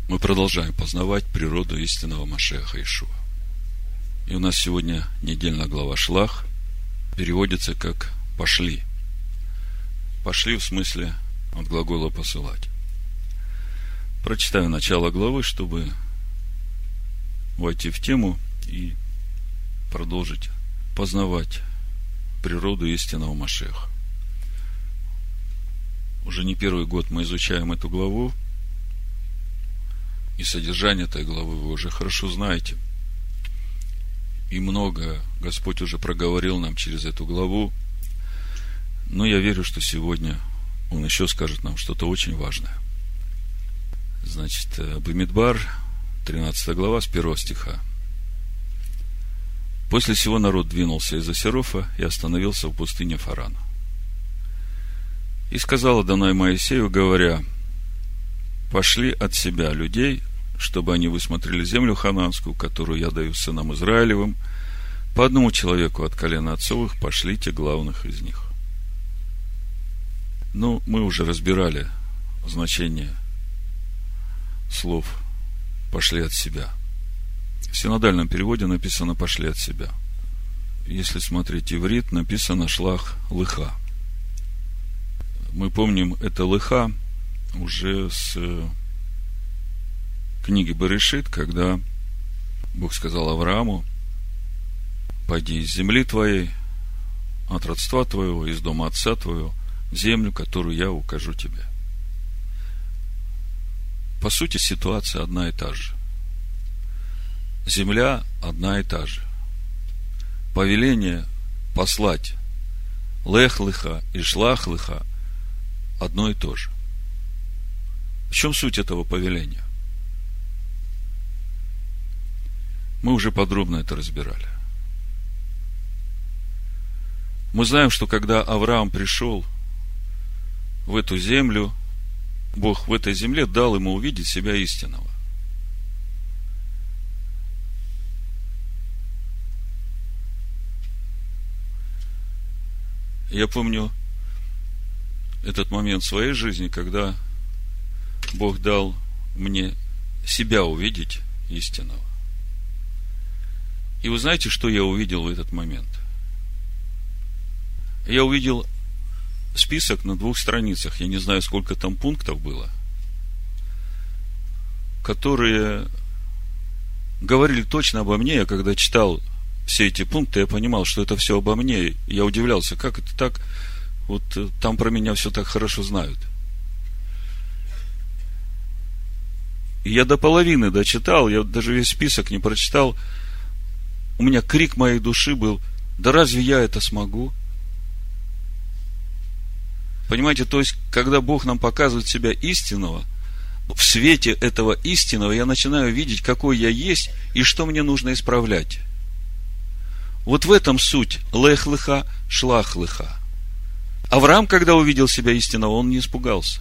Мы продолжаем познавать природу истинного Машиаха Иешуа. И у нас сегодня недельная глава Шлах переводится как «пошли». «Пошли» в смысле от глагола «посылать». Прочитаю начало главы, чтобы войти в тему и продолжить познавать природу истинного Машиаха. Уже не первый год мы изучаем эту главу, и содержание этой главы вы уже хорошо знаете. И много Господь уже проговорил нам через эту главу. Но я верю, что сегодня Он еще скажет нам что-то очень важное. Значит, Бамидбар, 13 глава, с 1 стиха. «После сего народ двинулся из Асерофа и остановился в пустыне Фарана. И сказал Адонай Моисею, говоря: пошли от себя людей, чтобы они высмотрели землю ханаанскую, которую я даю сынам Израилевым, по одному человеку от колена отцовых пошлите главных из них». Ну, мы уже разбирали значение слов «пошли от себя». В синодальном переводе написано «пошли от себя». Если смотреть иврит, написано «шлах лыха». Мы помним это лыха уже с книги Берешит, когда Бог сказал Аврааму: пойди из земли твоей, от родства твоего, из дома отца твоего, в землю, которую я укажу тебе. По сути, ситуация одна и та же. Земля одна и та же. Повеление послать лех-лыха и шлах-лыха одно и то же. В чем суть этого повеления? Мы уже подробно это разбирали. Мы знаем, что когда Авраам пришел в эту землю, Бог в этой земле дал ему увидеть себя истинного. Я помню этот момент в своей жизни, когда Бог дал мне себя увидеть истинного. И вы знаете, что я увидел в этот момент? Я увидел список на 2 страницах, я не знаю, сколько там пунктов было, которые говорили точно обо мне. Я когда читал все эти пункты, я понимал, что это все обо мне. Я удивлялся, как это так, вот там про меня все так хорошо знают. И я до половины дочитал, я даже весь список не прочитал. У меня крик моей души был: да разве я это смогу? Понимаете, то есть, когда Бог нам показывает себя истинного, в свете этого истинного я начинаю видеть, какой я есть и что мне нужно исправлять. Вот в этом суть лех-лыха, шлах-лыха. Авраам, когда увидел себя истинного, он не испугался.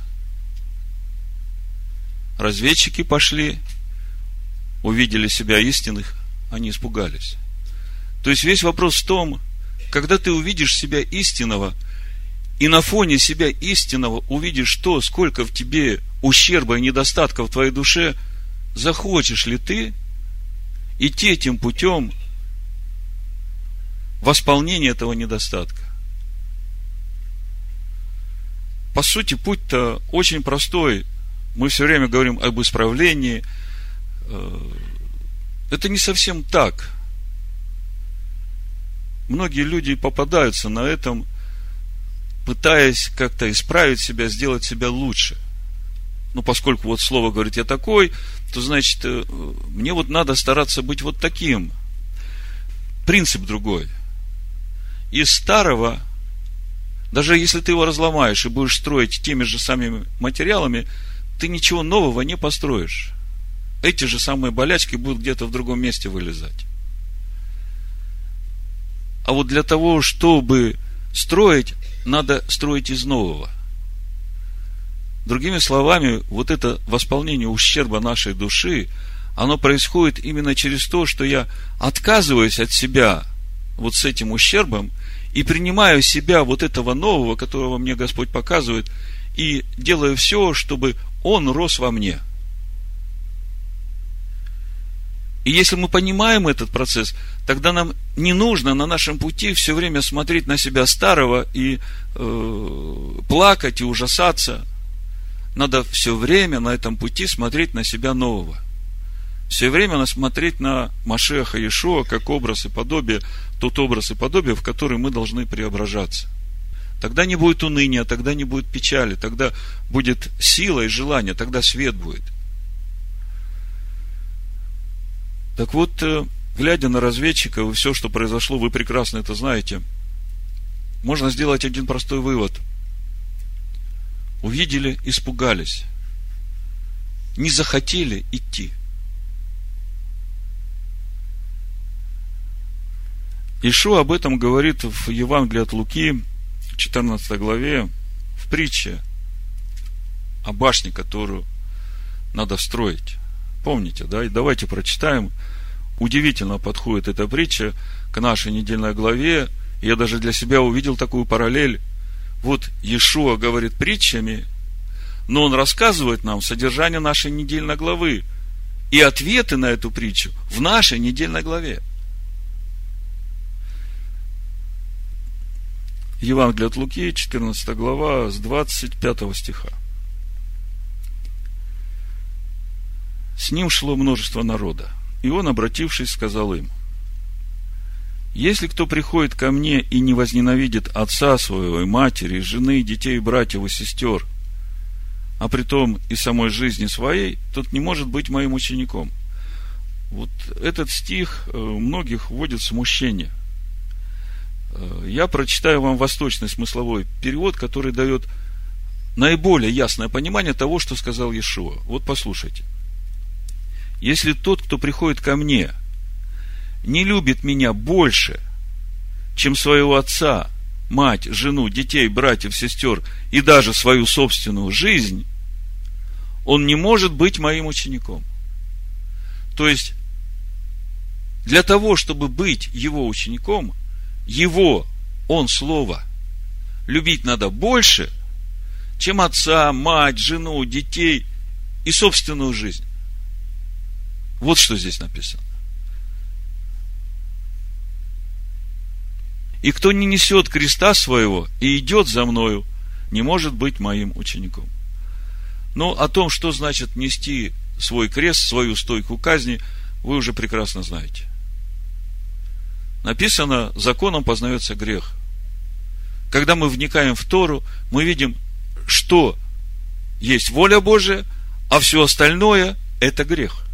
Разведчики пошли, увидели себя истинных, они испугались. То есть весь вопрос в том, когда ты увидишь себя истинного, и на фоне себя истинного увидишь то, сколько в тебе ущерба и недостатка в твоей душе, захочешь ли ты идти этим путем восполнения этого недостатка? По сути, путь-то очень простой. Мы все время говорим об исправлении. Это не совсем так. Многие люди попадаются на этом, пытаясь как-то исправить себя, сделать себя лучше. Ну, поскольку вот слово говорит «я такой», то значит, мне вот надо стараться быть вот таким. Принцип другой. Из старого, даже если ты его разломаешь и будешь строить теми же самыми материалами, ты ничего нового не построишь. Эти же самые болячки будут где-то в другом месте вылезать. А вот для того, чтобы строить, надо строить из нового. Другими словами, вот это восполнение ущерба нашей души, оно происходит именно через то, что я отказываюсь от себя вот с этим ущербом и принимаю себя вот этого нового, которого мне Господь показывает, и делаю все, чтобы он рос во мне. И если мы понимаем этот процесс, тогда нам не нужно на нашем пути все время смотреть на себя старого и плакать и ужасаться. Надо все время на этом пути смотреть на себя нового. Все время смотреть на Машиаха Иешуа как образ и подобие, тот образ и подобие, в который мы должны преображаться. Тогда не будет уныния, тогда не будет печали, тогда будет сила и желание, тогда свет будет. Так вот, глядя на разведчиков и все, что произошло, вы прекрасно это знаете, можно сделать один простой вывод. Увидели, испугались, не захотели идти. Иешуа об этом говорит в Евангелии от Луки, 14 главе, в притче о башне, которую надо строить. Помните, да? И давайте прочитаем. Удивительно подходит эта притча к нашей недельной главе. Я даже для себя увидел такую параллель. Вот Иешуа говорит притчами, но он рассказывает нам содержание нашей недельной главы и ответы на эту притчу в нашей недельной главе. Евангелие от Луки, 14 глава, с 25 стиха. С ним шло множество народа, и он, обратившись, сказал им: если кто приходит ко мне и не возненавидит отца своего, и матери, и жены, и детей, и братьев, и сестер, а притом и самой жизни своей, тот не может быть моим учеником. Вот этот стих многих вводит в смущение. Я прочитаю вам восточный смысловой перевод, который дает наиболее ясное понимание того, что сказал Иешуа. Вот послушайте. Если тот, кто приходит ко мне, не любит меня больше, чем своего отца, мать, жену, детей, братьев, сестер и даже свою собственную жизнь, он не может быть моим учеником. То есть, для того, чтобы быть его учеником, он слово, любить надо больше, чем отца, мать, жену, детей и собственную жизнь. Вот что здесь написано. И кто не несет креста своего и идет за мною, не может быть моим учеником. Но о том, что значит нести свой крест, свою стойку казни, вы уже прекрасно знаете. Написано, законом познается грех. Когда мы вникаем в Тору, мы видим, что есть воля Божия, а все остальное – это грех.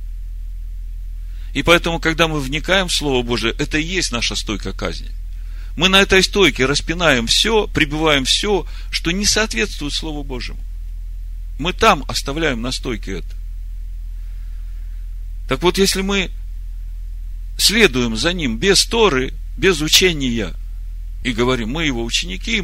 И поэтому, когда мы вникаем в Слово Божие, это и есть наша стойка казни. Мы на этой стойке распинаем все, прибиваем все, что не соответствует Слову Божьему. Мы там оставляем на стойке это. Так вот, если мы следуем за ним без Торы, без учения, и говорим, мы его ученики,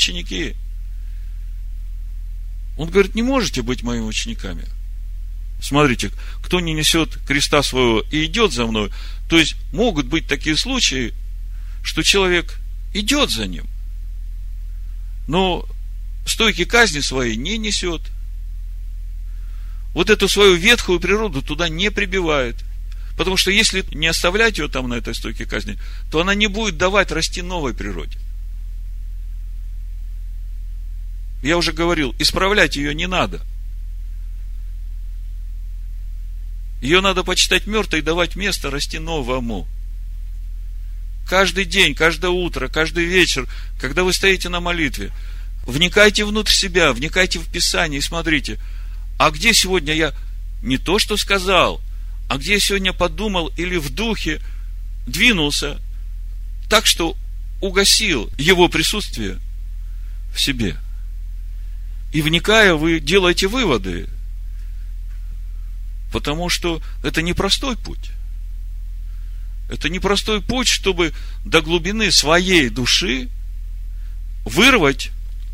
он говорит, не можете быть моими учениками. Смотрите, кто не несет креста своего и идет за мной, то есть могут быть такие случаи, что человек идет за ним, но стойки казни своей не несет. Вот эту свою ветхую природу туда не прибивает. Потому что если не оставлять ее там на этой стойке казни, то она не будет давать расти новой природе. Я уже говорил, исправлять ее не надо. Ее надо почитать мертвой и давать место расти новому. Каждый день, каждое утро, каждый вечер, когда вы стоите на молитве, вникайте внутрь себя, вникайте в Писание и смотрите, а где сегодня я не то, что сказал, а где я сегодня подумал или в духе двинулся так, что угасил его присутствие в себе. И вникая, вы делаете выводы, потому что это непростой путь. Это непростой путь, чтобы до глубины своей души вырвать,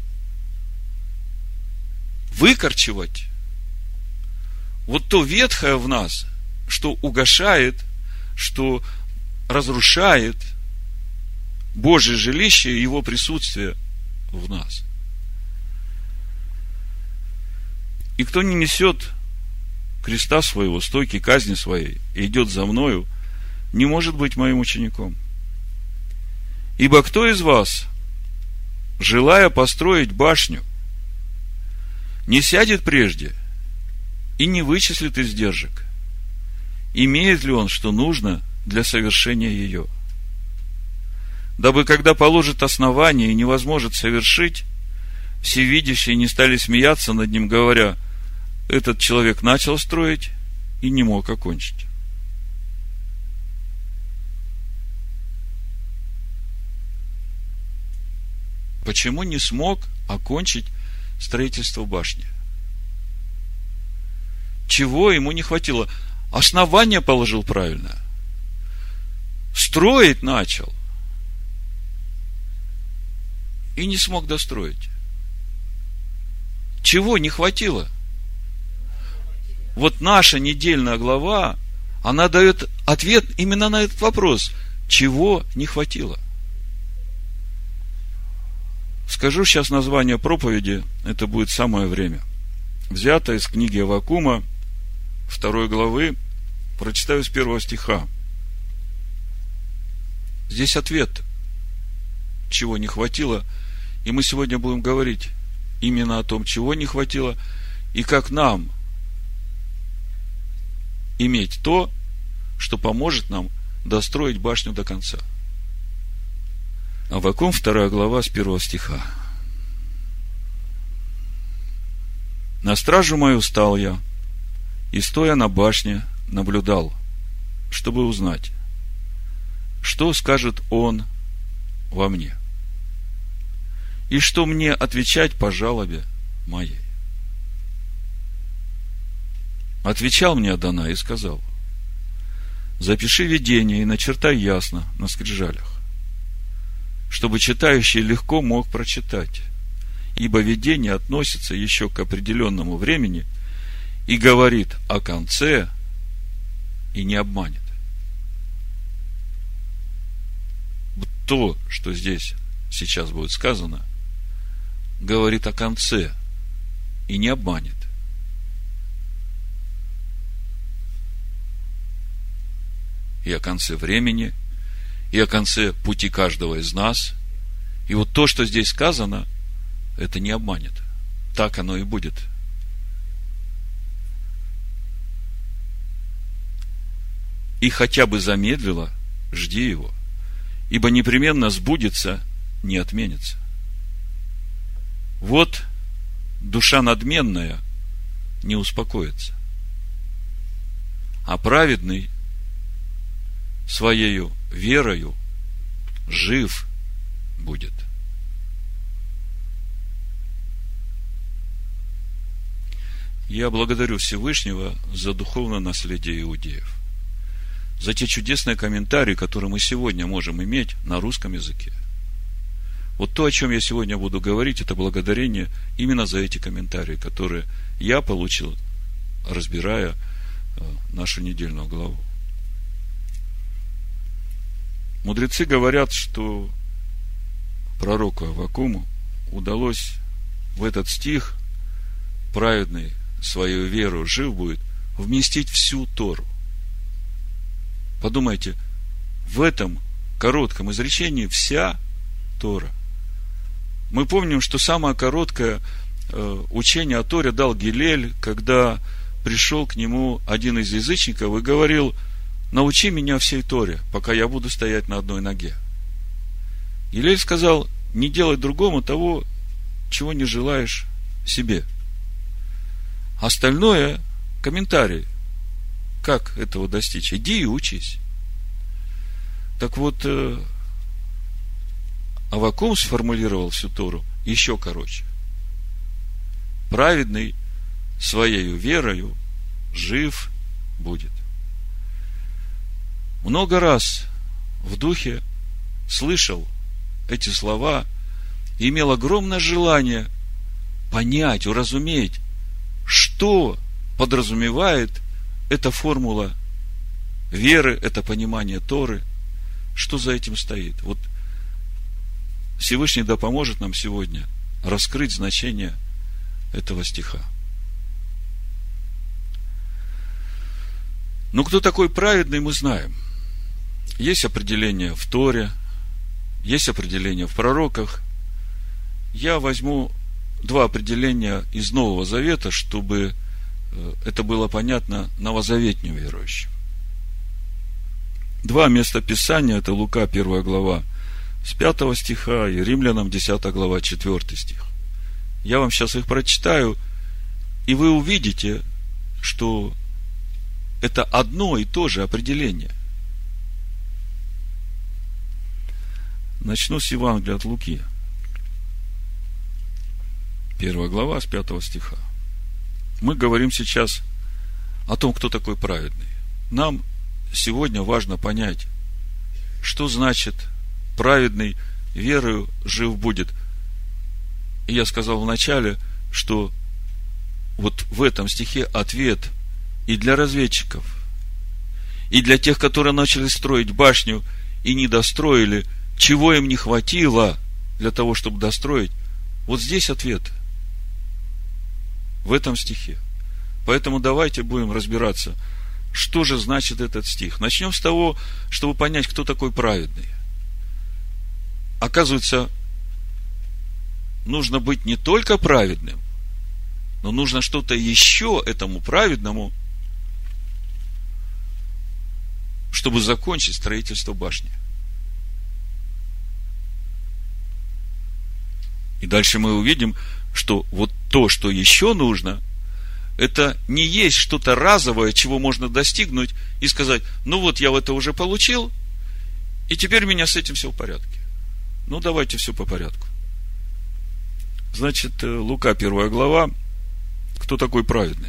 выкорчевать вот то ветхое в нас, что угошает, что разрушает Божье жилище и Его присутствие в нас. И кто не несет креста своего, стойки казни своей, и идет за мною, не может быть моим учеником. Ибо кто из вас, желая построить башню, не сядет прежде и не вычислит издержек, имеет ли он, что нужно для совершения ее? Дабы, когда положит основание и не возможет совершить, всевидящие не стали смеяться над ним, говоря: этот человек начал строить и не мог окончить. Почему не смог окончить строительство башни? Чего ему не хватило? Основание положил правильно. Строить начал. И не смог достроить. Чего не хватило? Вот наша недельная глава, она дает ответ именно на этот вопрос. Чего не хватило? Скажу сейчас название проповеди, это будет самое время. Взято из книги Аввакума, 2 главы, прочитаю с 1 стиха. Здесь ответ, чего не хватило, и мы сегодня будем говорить именно о том, чего не хватило, и как нам иметь то, что поможет нам достроить башню до конца. Аввакум, 2 глава, с 1 стиха. На стражу мою стал я, и, стоя на башне, наблюдал, чтобы узнать, что скажет он во мне, и что мне отвечать по жалобе моей. Отвечал мне Адонай и сказал: запиши видение и начертай ясно на скрижалях, чтобы читающий легко мог прочитать, ибо видение относится еще к определенному времени и говорит о конце и не обманет. То, что здесь сейчас будет сказано, говорит о конце и не обманет. И о конце времени, и о конце пути каждого из нас. И вот то, что здесь сказано, это не обманет. Так оно и будет. И хотя бы замедлило, жди его, ибо непременно сбудется, не отменится. Вот душа надменная не успокоится, а праведный своею верою жив будет. Я благодарю Всевышнего за духовное наследие иудеев, за те чудесные комментарии, которые мы сегодня можем иметь на русском языке. Вот то, о чем я сегодня буду говорить, это благодарение именно за эти комментарии, которые я получил, разбирая нашу недельную главу. Мудрецы говорят, что пророку Аввакуму удалось в этот стих: праведный свою веру жив будет, вместить всю Тору. Подумайте, в этом коротком изречении вся Тора. Мы помним, что самое короткое учение о Торе дал Гилель, когда пришел к нему один из язычников и говорил: научи меня всей Торе, пока я буду стоять на одной ноге. Гилель сказал: не делай другому того, чего не желаешь себе. Остальное — комментарий. Как этого достичь? Иди и учись. Так вот, Аввакум сформулировал всю Тору еще короче. Праведный своею верою жив будет. Много раз в духе слышал эти слова и имел огромное желание понять, уразуметь, что подразумевает эта формула веры, это понимание Торы, что за этим стоит. Вот Всевышний да поможет нам сегодня раскрыть значение этого стиха. Но кто такой праведный, мы знаем. Есть определение в Торе, есть определение в пророках. Я возьму два определения из Нового Завета, чтобы это было понятно новозаветним верующим. Два места Писания, это Лука 1 глава с 5 стиха и Римлянам 10 глава 4 стих. Я вам сейчас их прочитаю, и вы увидите, что это одно и то же определение. Начну с Евангелия от Луки. 1 глава с 5 стиха. Мы говорим сейчас о том, кто такой праведный. Нам сегодня важно понять, что значит праведный верою жив будет. И я сказал вначале, что вот в этом стихе ответ и для разведчиков, и для тех, которые начали строить башню и не достроили, чего им не хватило для того, чтобы достроить. Вот здесь ответ. В этом стихе. Поэтому давайте будем разбираться, что же значит этот стих. Начнем с того, чтобы понять, кто такой праведный. Оказывается, нужно быть не только праведным, но нужно что-то еще этому праведному, чтобы закончить строительство башни. И дальше мы увидим, что вот то, что еще нужно, это не есть что-то разовое, чего можно достигнуть и сказать, ну вот я это уже получил, и теперь у меня с этим все в порядке. Ну давайте все по порядку. Значит, Лука 1 глава, кто такой праведный?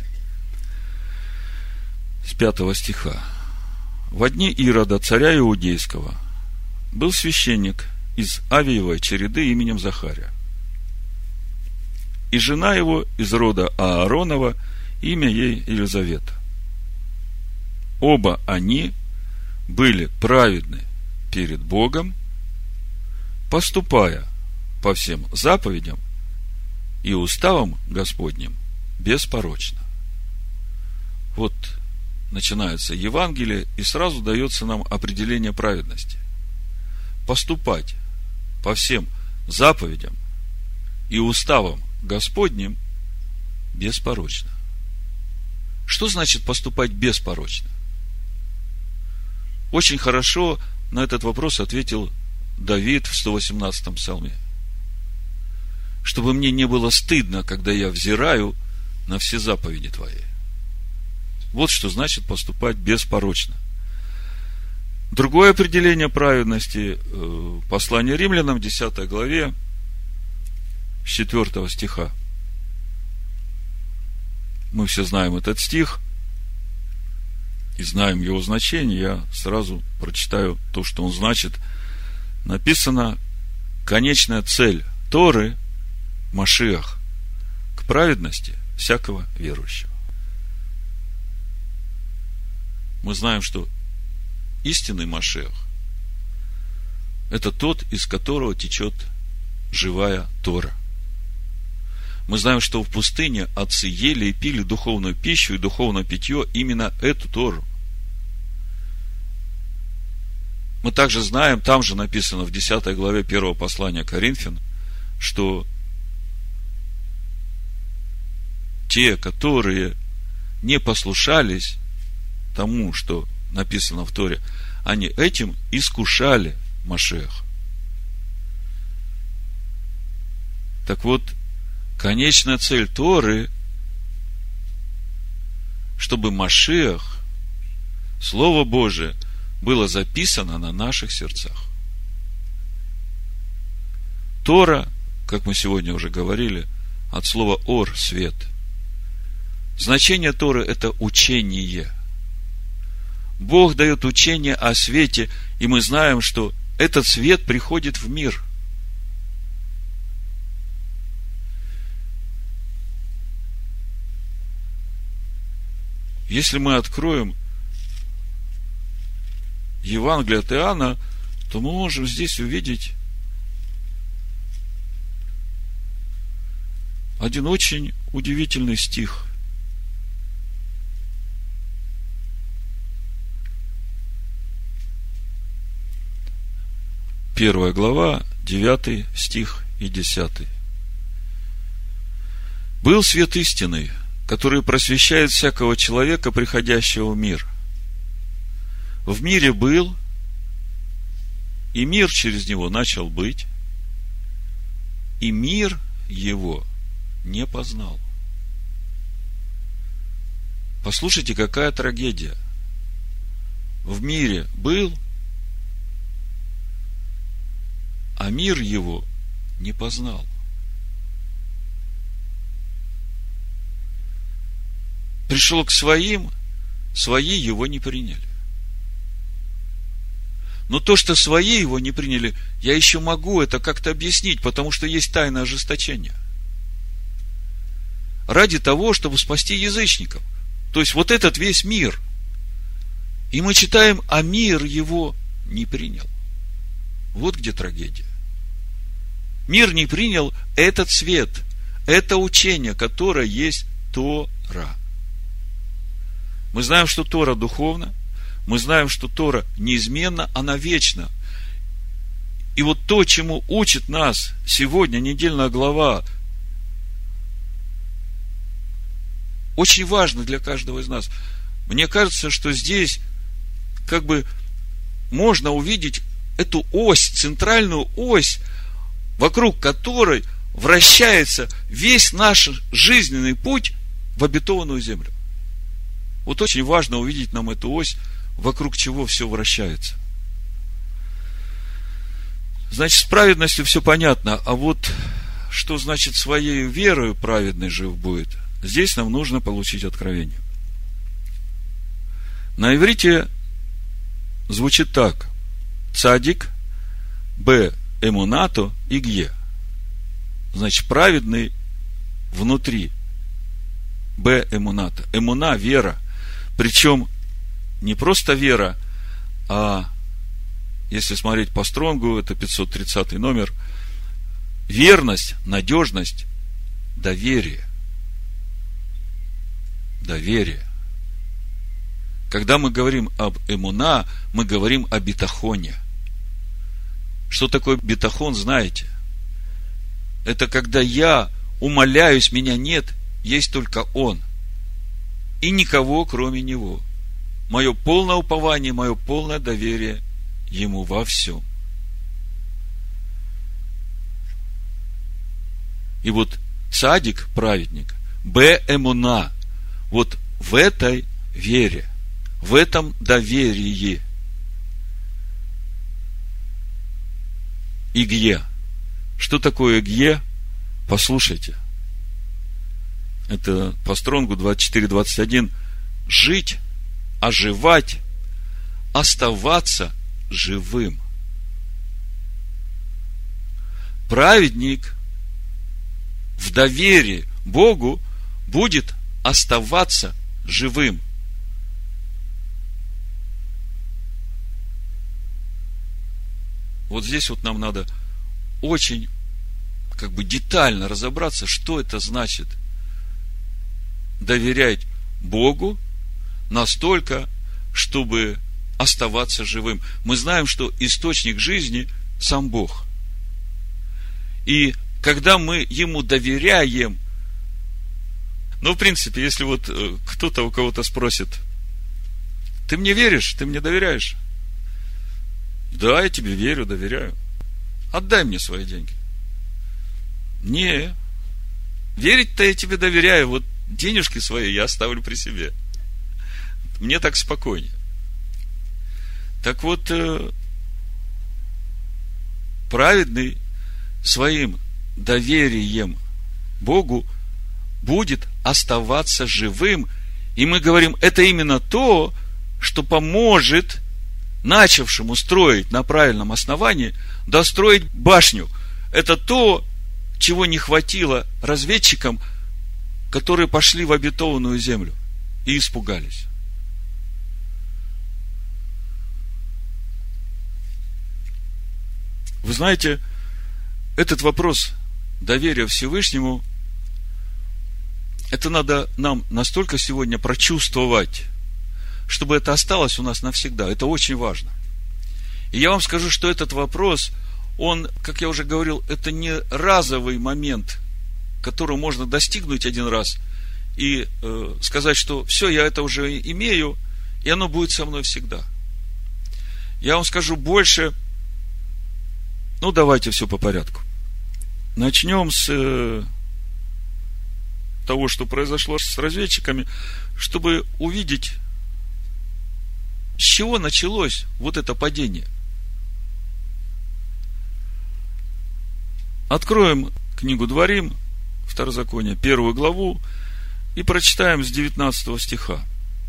С 5 стиха. Во дни Ирода, царя Иудейского, был священник из Авиевой череды именем Захария. И жена его из рода Ааронова, имя ей Елизавета. Оба они были праведны перед Богом, поступая по всем заповедям и уставам Господним беспорочно. Вот начинается Евангелие, и сразу дается нам определение праведности. Поступать по всем заповедям и уставам Господним беспорочно. Что значит поступать беспорочно? Очень хорошо на этот вопрос ответил Давид в 118-м псалме. Чтобы мне не было стыдно, когда я взираю на все заповеди Твои. Вот что значит поступать беспорочно. Другое определение праведности, послание Римлянам, 10 главе, с 4 стиха. Мы все знаем этот стих и знаем его значение. Я сразу прочитаю то, что он значит. Написано: конечная цель Торы – Машиах, к праведности всякого верующего. Мы знаем, что истинный Машиах – это тот, из которого течет живая Тора. Мы знаем, что в пустыне отцы ели и пили духовную пищу и духовное питье, именно эту Тору. Мы также знаем, там же написано в 10 главе 1 послания Коринфян, что те, которые не послушались тому, что написано в Торе, они этим искушали Машиаха. Так вот, конечная цель Торы, чтобы Машиах, Слово Божие, было записано на наших сердцах. Тора, как мы сегодня уже говорили, от слова ор, свет. Значение Торы – это учение. Бог дает учение о свете, и мы знаем, что этот свет приходит в мир. Если мы откроем Евангелие от Иоанна, то мы можем здесь увидеть один очень удивительный стих. 1 глава, 9 стих и 10. «Был свет истины, который просвещает всякого человека, приходящего в мир. В мире был, и мир через него начал быть, и мир его не познал». Послушайте, какая трагедия. В мире был, а мир его не познал. Пришел к своим, свои его не приняли. Но то, что свои его не приняли, я еще могу это как-то объяснить, потому что есть тайное ожесточение. Ради того, чтобы спасти язычников. То есть вот этот весь мир. И мы читаем, а мир его не принял. Вот где трагедия. Мир не принял этот свет, это учение, которое есть Тора. Мы знаем, что Тора духовна, мы знаем, что Тора неизменна, она вечна. И вот то, чему учит нас сегодня недельная глава, очень важно для каждого из нас. Мне кажется, что здесь как бы можно увидеть эту ось, центральную ось, вокруг которой вращается весь наш жизненный путь в обетованную землю. Вот очень важно увидеть нам эту ось, вокруг чего все вращается. Значит, с праведностью все понятно, а вот что значит своей верою праведный жив будет, здесь нам нужно получить откровение. На иврите звучит так: цадик, б эмунато и гье. Значит, праведный внутри. Б эмунато. Эмуна – вера. Причем не просто вера, а если смотреть по Стронгу, это 530 номер, верность, надежность, доверие. Доверие. Когда мы говорим об эмуна, мы говорим о битахоне. Что такое битахон, знаете? Это когда я умоляюсь, меня нет, есть только Он. И никого, кроме Него. Мое полное упование, мое полное доверие Ему во всем. И вот цадик, праведник, б эмуна, вот в этой вере, в этом доверии. И гье. Что такое гье? Послушайте. Это по Стронгу 24:21. Жить, оживать, оставаться живым. Праведник в доверии Богу будет оставаться живым. Вот здесь вот нам надо очень детально разобраться, что это значит доверять Богу настолько, чтобы оставаться живым. Мы знаем, что источник жизни сам Бог. И когда мы Ему доверяем, в принципе, если вот кто-то у кого-то спросит: ты мне веришь, ты мне доверяешь? Да, я тебе верю, доверяю. Отдай мне свои деньги. Не, верить-то я тебе доверяю, вот денежки свои я оставлю при себе. Мне так спокойнее. Так вот, праведный своим доверием Богу будет оставаться живым. И мы говорим, это именно то, что поможет начавшему строить на правильном основании достроить башню. Это то, чего не хватило разведчикам, которые пошли в обетованную землю и испугались. Вы знаете, этот вопрос доверия Всевышнему, это надо нам настолько сегодня прочувствовать, чтобы это осталось у нас навсегда. Это очень важно. И я вам скажу, что этот вопрос, он, как я уже говорил, это не разовый момент, который можно достигнуть один раз и сказать, что все, я это уже имею, и оно будет со мной всегда. Я вам скажу больше. Давайте все по порядку. Начнем с того, что произошло с разведчиками, чтобы увидеть, с чего началось вот это падение. Откроем книгу Дворим, Второзаконие, 1 главу, и прочитаем с 19 стиха.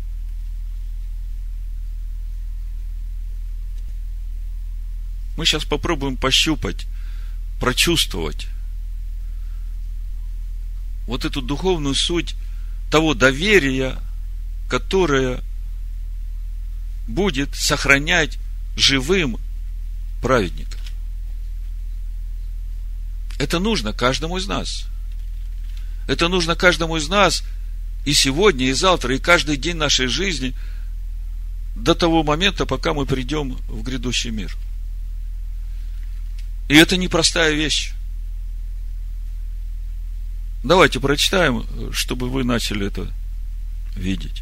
Мы сейчас попробуем пощупать, прочувствовать вот эту духовную суть того доверия, которое будет сохранять живым праведника. Это нужно каждому из нас. Это нужно каждому из нас и сегодня, и завтра, и каждый день нашей жизни до того момента, пока мы придем в грядущий мир. И это непростая вещь. Давайте прочитаем, чтобы вы начали это видеть.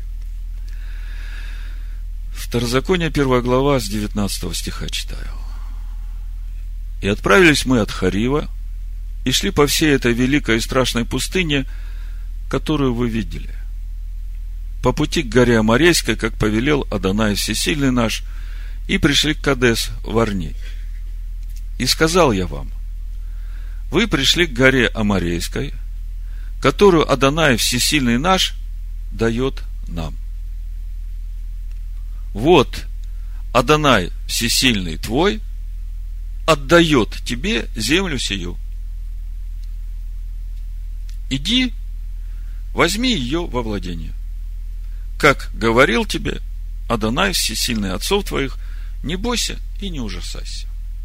Второзаконие, 1 глава, с 19 стиха читаю. «И отправились мы от Харива, и шли по всей этой великой и страшной пустыне, которую вы видели, по пути к горе Аморейской, как повелел Адонай Всесильный наш, и пришли к Кадес Варне. И сказал я вам: вы пришли к горе Аморейской, которую Адонай Всесильный наш дает нам. Вот Адонай Всесильный твой отдает тебе землю сию. Иди, возьми ее во владение. Как говорил тебе Адонай Всесильный отцов твоих, не бойся и не ужасайся».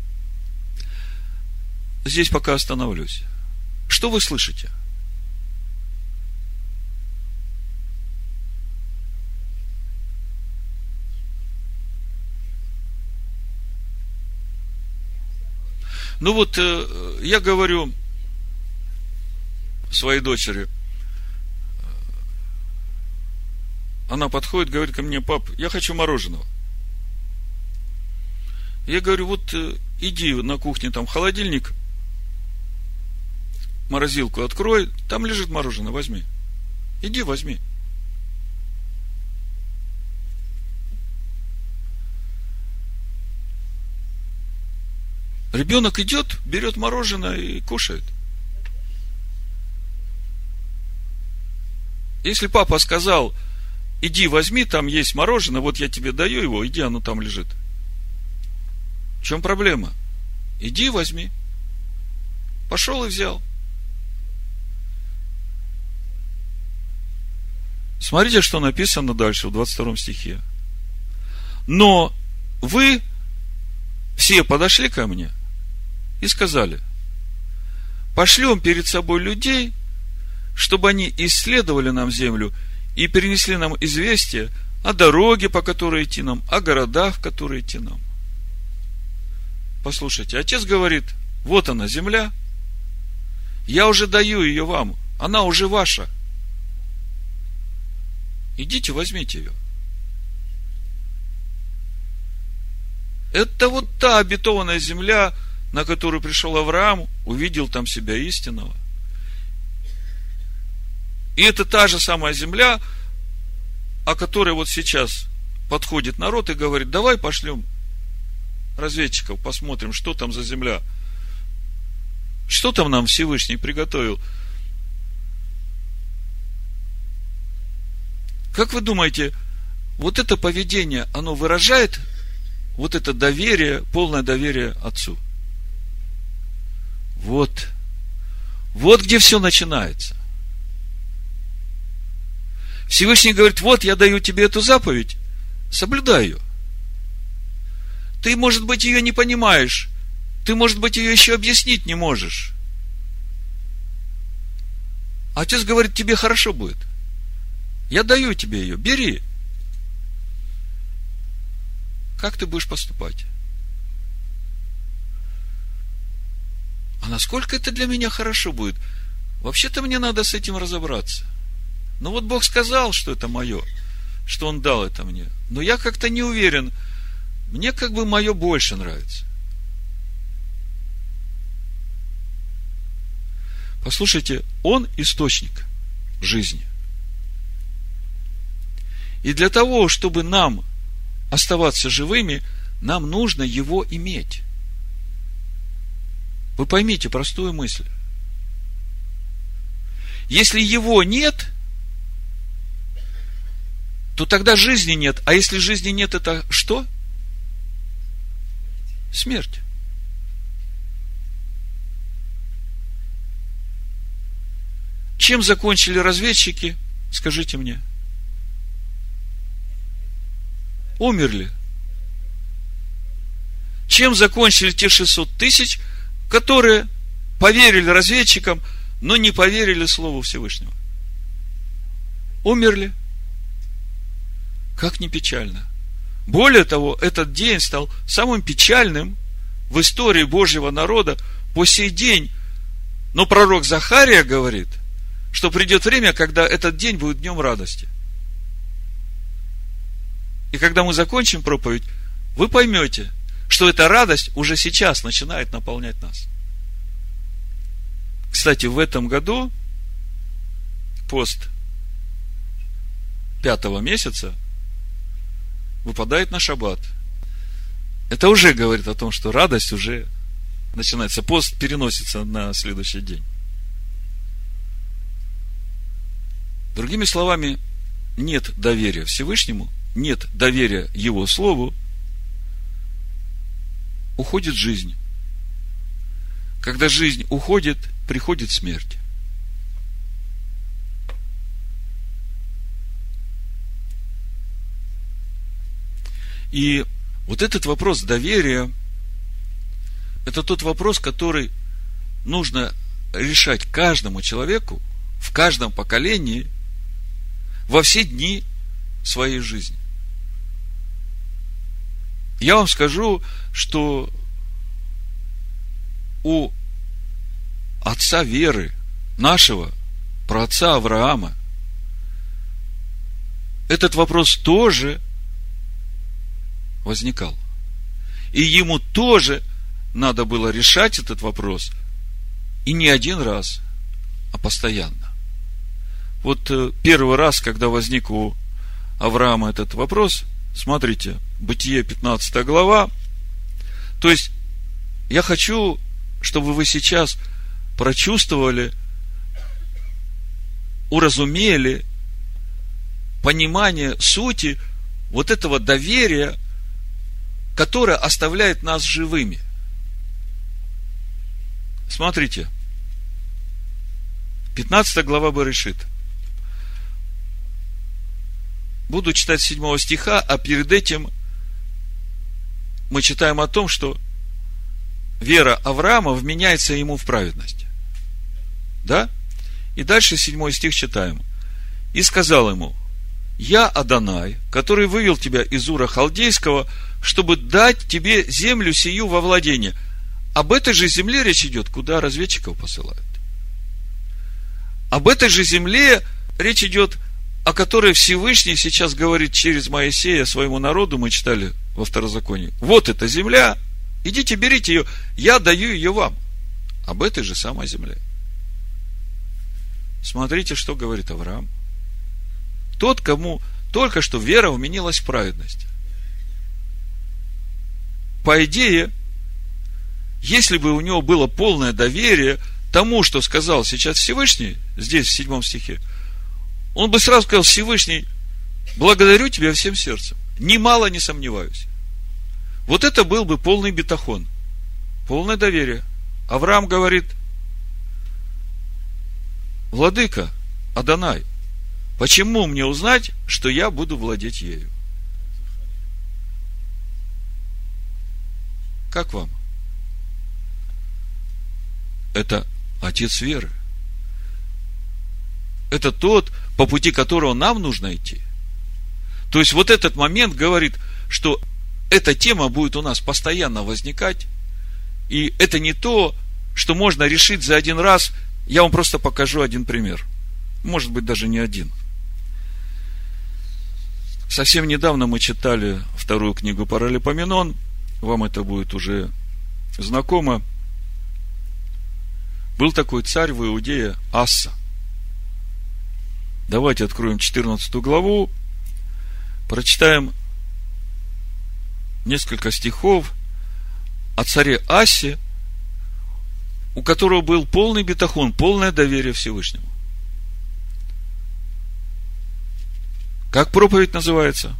Здесь пока остановлюсь. Что вы слышите? Я говорю своей дочери, она подходит, говорит ко мне: пап, я хочу мороженого. Я говорю: иди на кухне, там холодильник, морозилку открой, там лежит мороженое, возьми. Иди, возьми. Ребенок идет, берет мороженое и кушает. Если папа сказал: иди, возьми, там есть мороженое, вот я тебе даю его, иди, оно там лежит. В чем проблема? Иди, возьми. Пошел и взял. Смотрите, что написано дальше в 22 стихе. Но вы все подошли ко мне и сказали: пошлем перед собой людей, чтобы они исследовали нам землю и перенесли нам известие о дороге, по которой идти нам, о городах, в которые идти нам. Послушайте, отец говорит: вот она, земля, я уже даю ее вам, она уже ваша. Идите, возьмите ее. Это вот та обетованная земля, на которую пришел Авраам, увидел там себя истинного. И это та же самая земля, о которой вот сейчас подходит народ и говорит: давай пошлем разведчиков, посмотрим, что там за земля. Что там нам Всевышний приготовил? Как вы думаете, вот это поведение, оно выражает вот это доверие, полное доверие Отцу? Вот где все начинается. Всевышний говорит: вот я даю тебе эту заповедь, соблюдай ее. Ты, может быть, ее не понимаешь, ты, может быть, ее еще объяснить не можешь. Отец говорит: тебе хорошо будет. Я даю тебе ее, бери. Как ты будешь поступать? А насколько это для меня хорошо будет? Вообще-то мне надо с этим разобраться. Но вот Бог сказал, что это мое, что Он дал это мне. Но я как-то не уверен. Мне как бы мое больше нравится. Послушайте, Он источник жизни. И для того, чтобы нам оставаться живыми, нам нужно Его иметь. Вы поймите простую мысль. Если Его нет, то тогда жизни нет. А если жизни нет, это что? Смерть. Чем закончили разведчики? Скажите мне. Умерли. Чем закончили те 600 тысяч, которые поверили разведчикам, но не поверили Слову Всевышнего? Умерли. Как не печально. Более того, этот день стал самым печальным в истории Божьего народа по сей день. Но пророк Захария говорит, что придет время, когда этот день будет днем радости. И когда мы закончим проповедь, вы поймете, что эта радость уже сейчас начинает наполнять нас. Кстати, в этом году пост 5-го месяца выпадает на шаббат. Это уже говорит о том, что радость уже начинается. Пост переносится на следующий день. Другими словами, нет доверия Всевышнему, нет доверия Его Слову, уходит жизнь. Когда жизнь уходит, приходит смерть. И вот этот вопрос доверия, это тот вопрос, который нужно решать каждому человеку в каждом поколении во все дни своей жизни. Я вам скажу, что у отца веры, нашего праотца Авраама, этот вопрос тоже возникал. И ему тоже надо было решать этот вопрос. И не один раз, а постоянно. Вот первый раз, когда возник у Авраама этот вопрос, смотрите, Бытие 15 глава. То есть, я хочу, чтобы вы сейчас прочувствовали, уразумели понимание сути вот этого доверия, которое оставляет нас живыми. Смотрите, 15 глава Берешит. Буду читать 7 стиха, а перед этим мы читаем о том, что вера Авраама вменяется ему в праведность. Да? И дальше 7 стих читаем. И сказал ему: я Адонай, который вывел тебя из Ура Халдейского, чтобы дать тебе землю сию во владение. Об этой же земле речь идет, куда разведчиков посылают. Об этой же земле речь идет, о которой Всевышний сейчас говорит через Моисея своему народу, мы читали во Второзаконии. Вот эта земля, идите, берите ее, я даю ее вам. Об этой же самой земле. Смотрите, что говорит Авраам. Тот, кому только что вера вменилась в праведность. По идее, если бы у него было полное доверие тому, что сказал сейчас Всевышний, здесь в 7 стихе, он бы сразу сказал: Всевышний, благодарю тебя всем сердцем, немало не сомневаюсь. Вот это был бы полный бетахон, полное доверие. Авраам говорит: владыка, Адонай, почему мне узнать, что я буду владеть ею? Как вам? Это отец веры. Это тот, по пути которого нам нужно идти. То есть, вот этот момент говорит, что эта тема будет у нас постоянно возникать, и это не то, что можно решить за один раз. Я вам просто покажу один пример. Может быть, даже не один. Совсем недавно мы читали вторую книгу Паралипоменон. Вам это будет уже знакомо. Был такой царь в Иудее Аса. Давайте откроем 14 главу, прочитаем несколько стихов о царе Асе, у которого был полный бетахон, полное доверие Всевышнему. Как проповедь называется?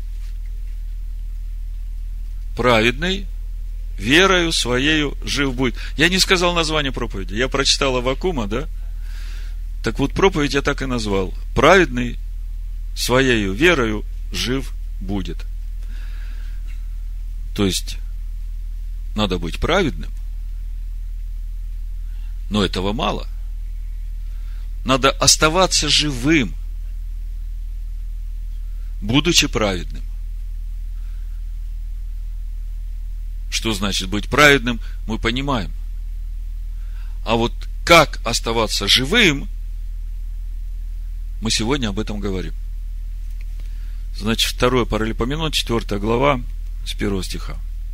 Праведный верою своею жив будет. Я не сказал название проповеди. Я прочитал Аввакума, да? Так вот, проповедь я так и назвал. Праведный своею верою жив будет. То есть, надо быть праведным. Но этого мало. Надо оставаться живым, будучи праведным. Что значит быть праведным, мы понимаем. А вот как оставаться живым, мы сегодня об этом говорим. Значит, 2 Паралипоменон, 4 глава, с 1 стиха.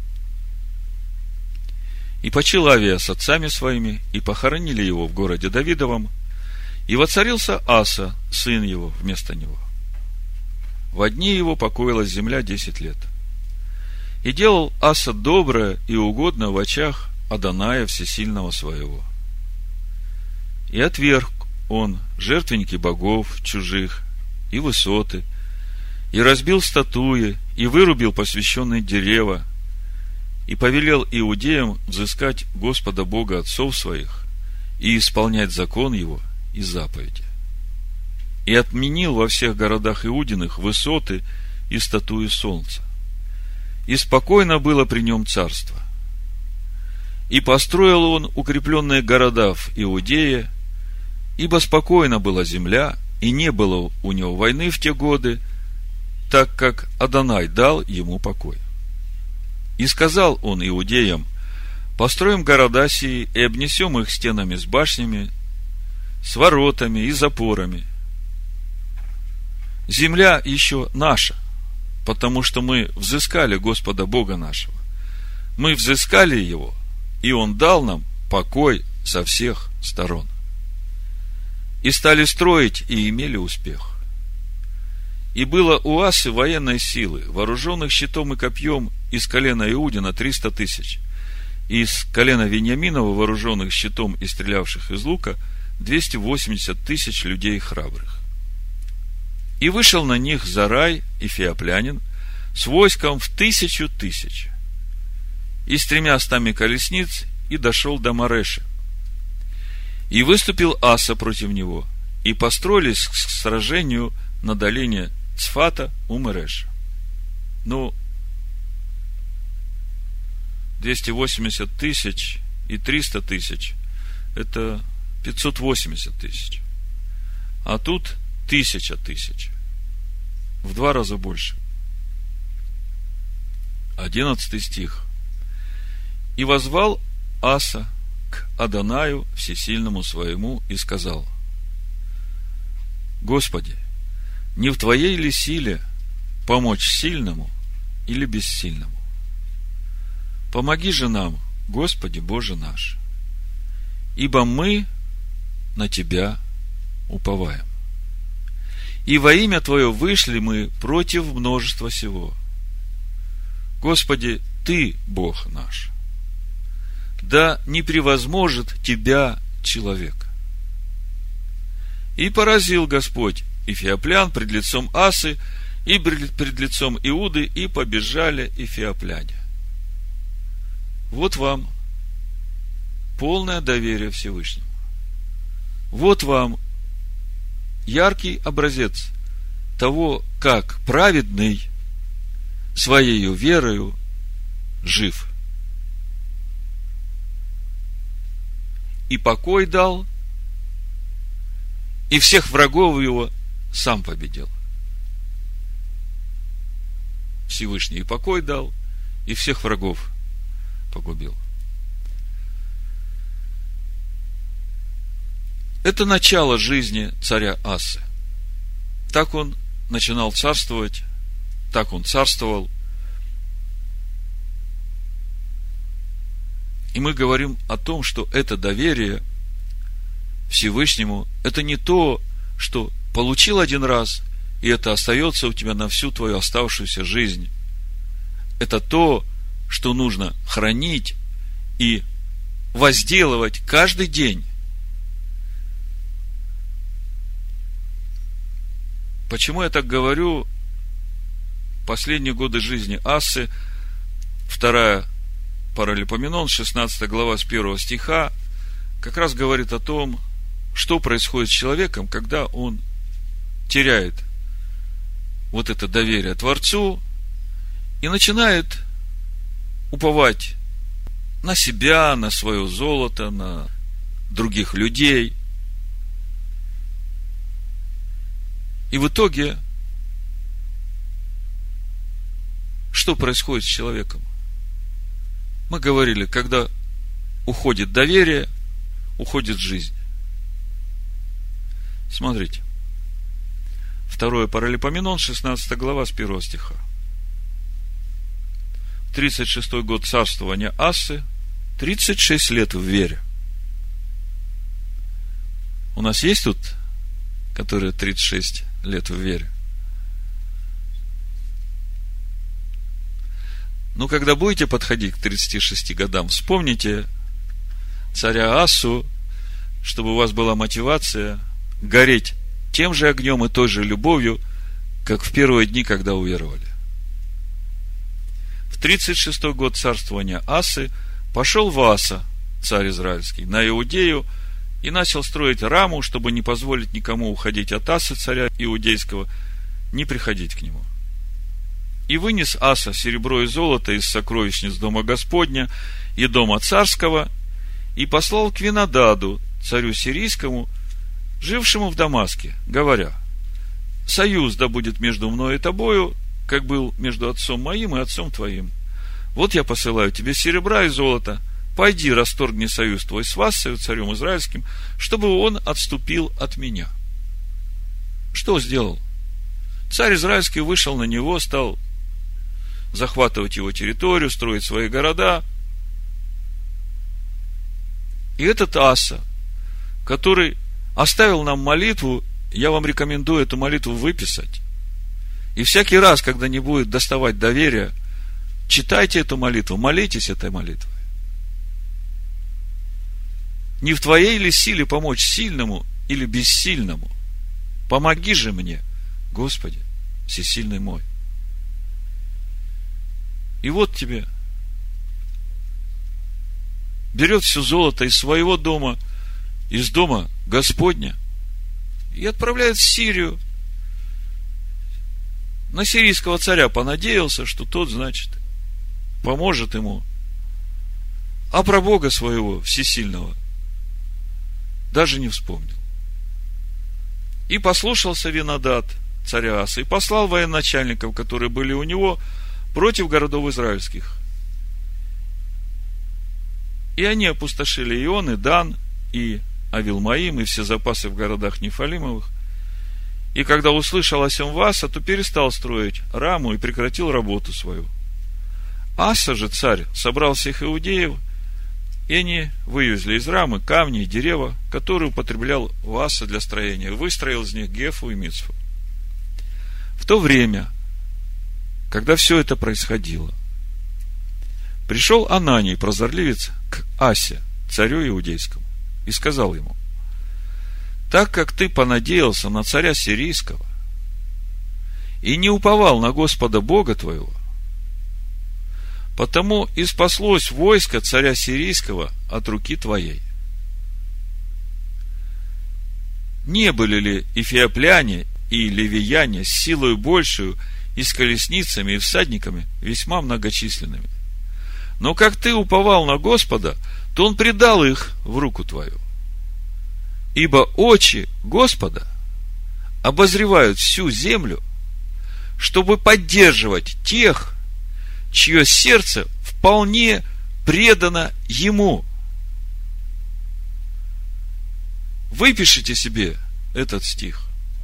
«И почил Авия с отцами своими, и похоронили его в городе Давидовом, и воцарился Аса, сын его, вместо него. Во дни его покоилась земля 10 лет. И делал Аса доброе и угодное в очах Адоная Всесильного своего. И отверг он жертвенники богов чужих и высоты, и разбил статуи, и вырубил посвященные дерева, и повелел иудеям взыскать Господа Бога отцов своих и исполнять закон его и заповеди. И отменил во всех городах Иудиных высоты и статуи солнца. И спокойно было при нем царство. И построил он укрепленные города в Иудее, ибо спокойна была земля, и не было у него войны в те годы, так как Адонай дал ему покой. И сказал он иудеям: построим города сии и обнесем их стенами с башнями, с воротами и запорами. Земля еще наша, потому что мы взыскали Господа Бога нашего. Мы взыскали Его, и Он дал нам покой со всех сторон. И стали строить, и имели успех. И было у Асы военной силы, вооруженных щитом и копьем, из колена Иудина 300 тысяч, и из колена Вениаминова, вооруженных щитом и стрелявших из лука, 280 тысяч людей храбрых. И вышел на них Зарай, эфиоплянин, с войском в 1000 тысяч, и с 300 колесниц, и дошел до Мареши. И выступил Аса против него, и построились к сражению на долине Цфата у Мареша. 280 тысяч и 300 тысяч – это 580 тысяч. А тут 1000 тысяч. В 2 раза больше. 11 стих. И воззвал Аса к Адонаю Всесильному своему и сказал: Господи, не в Твоей ли силе помочь сильному или бессильному? Помоги же нам, Господи Боже наш, ибо мы на Тебя уповаем. И во имя Твое вышли мы против множества сего. Господи, Ты Бог наш. Да не превозможет Тебя человек. И поразил Господь эфиоплян пред лицом Асы и пред лицом Иуды, и побежали эфиопляне. Вот вам полное доверие Всевышнему. Вот вам яркий образец того, как праведный своею верою жив. И покой дал, и всех врагов его сам победил. Всевышний и покой дал, и всех врагов погубил. Это начало жизни царя Асы. Так он начинал царствовать, так он царствовал. И мы говорим о том, что это доверие Всевышнему, это не то, что получил один раз, и это остается у тебя на всю твою оставшуюся жизнь. Это то, что нужно хранить и возделывать каждый день. Почему я так говорю? Последние годы жизни Асы, 2 Паралипоменон, 16 глава с 1 стиха, как раз говорит о том, что происходит с человеком, когда он теряет вот это доверие Творцу и начинает уповать на себя, на свое золото, на других людей. И в итоге, что происходит с человеком? Мы говорили, когда уходит доверие, уходит жизнь. Смотрите. 2 Паралипоменон, 16 глава с 1 стиха. 36-й год царствования Асы, 36 лет в вере. У нас есть тут, которые 36 лет в вере? Ну, когда будете подходить к 36 годам, вспомните царя Асу, чтобы у вас была мотивация гореть тем же огнем и той же любовью, как в первые дни, когда уверовали. В 36-й год царствования Асы пошел Вааса, царь израильский, на Иудею и начал строить Раму, чтобы не позволить никому уходить от Асы, царя иудейского, не приходить к нему. И вынес Аса серебро и золото из сокровищниц дома Господня и дома царского, и послал к Винодаду, царю сирийскому, жившему в Дамаске, говоря: союз да будет между мной и тобою, как был между отцом моим и отцом твоим. Вот я посылаю тебе серебра и золота, пойди, расторгни союз твой с Вассою, царем израильским, чтобы он отступил от меня. Что сделал? Царь израильский вышел на него, стал захватывать его территорию, строить свои города. И этот Аса, который оставил нам молитву, я вам рекомендую эту молитву выписать. И всякий раз, когда не будет доставать доверия, читайте эту молитву, молитесь этой молитвой. Не в твоей ли силе помочь сильному или бессильному? Помоги же мне, Господи, всесильный мой. И вот тебе берет все золото из своего дома, из дома Господня, и отправляет в Сирию. На сирийского царя понадеялся, что тот, значит, поможет ему. А про Бога своего всесильного даже не вспомнил. И послушался Винодад, царя Аса, и послал военачальников, которые были у него, против городов израильских. И они опустошили Ион, и Дан, и Авилмаим, и все запасы в городах Нефалимовых. И когда услышал о сем Вааса, то перестал строить Раму и прекратил работу свою. Аса же, царь, собрал всех иудеев, и они вывезли из Рамы камни и дерева, которые употреблял Вааса для строения, выстроил из них Гефу и Мицфу. В то время, когда все это происходило, пришел Ананий, прозорливец, к Асе, царю иудейскому, и сказал ему: так как ты понадеялся на царя сирийского и не уповал на Господа Бога твоего, потому и спаслось войско царя сирийского от руки твоей. Не были ли эфиопляне и ливияне с силою большую и с колесницами и всадниками весьма многочисленными? Но как ты уповал на Господа, то Он предал их в руку твою. Ибо очи Господа обозревают всю землю, чтобы поддерживать тех, чье сердце вполне предано Ему. Выпишите себе этот стих.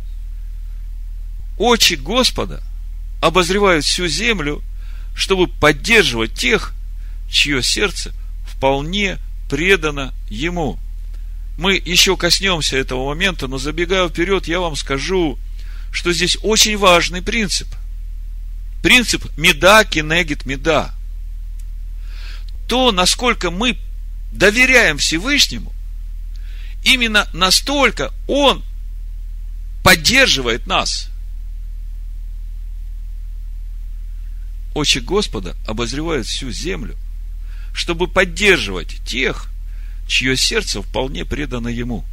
Очи Господа обозревают всю землю, чтобы поддерживать тех, чье сердце вполне предано Ему. Мы еще коснемся этого момента, но забегая вперед, я вам скажу, что здесь очень важный принцип. Принцип меда кенегит меда. То, насколько мы доверяем Всевышнему, именно настолько Он поддерживает нас. Очи Господа обозревают всю землю, чтобы поддерживать тех, чье сердце вполне предано Ему.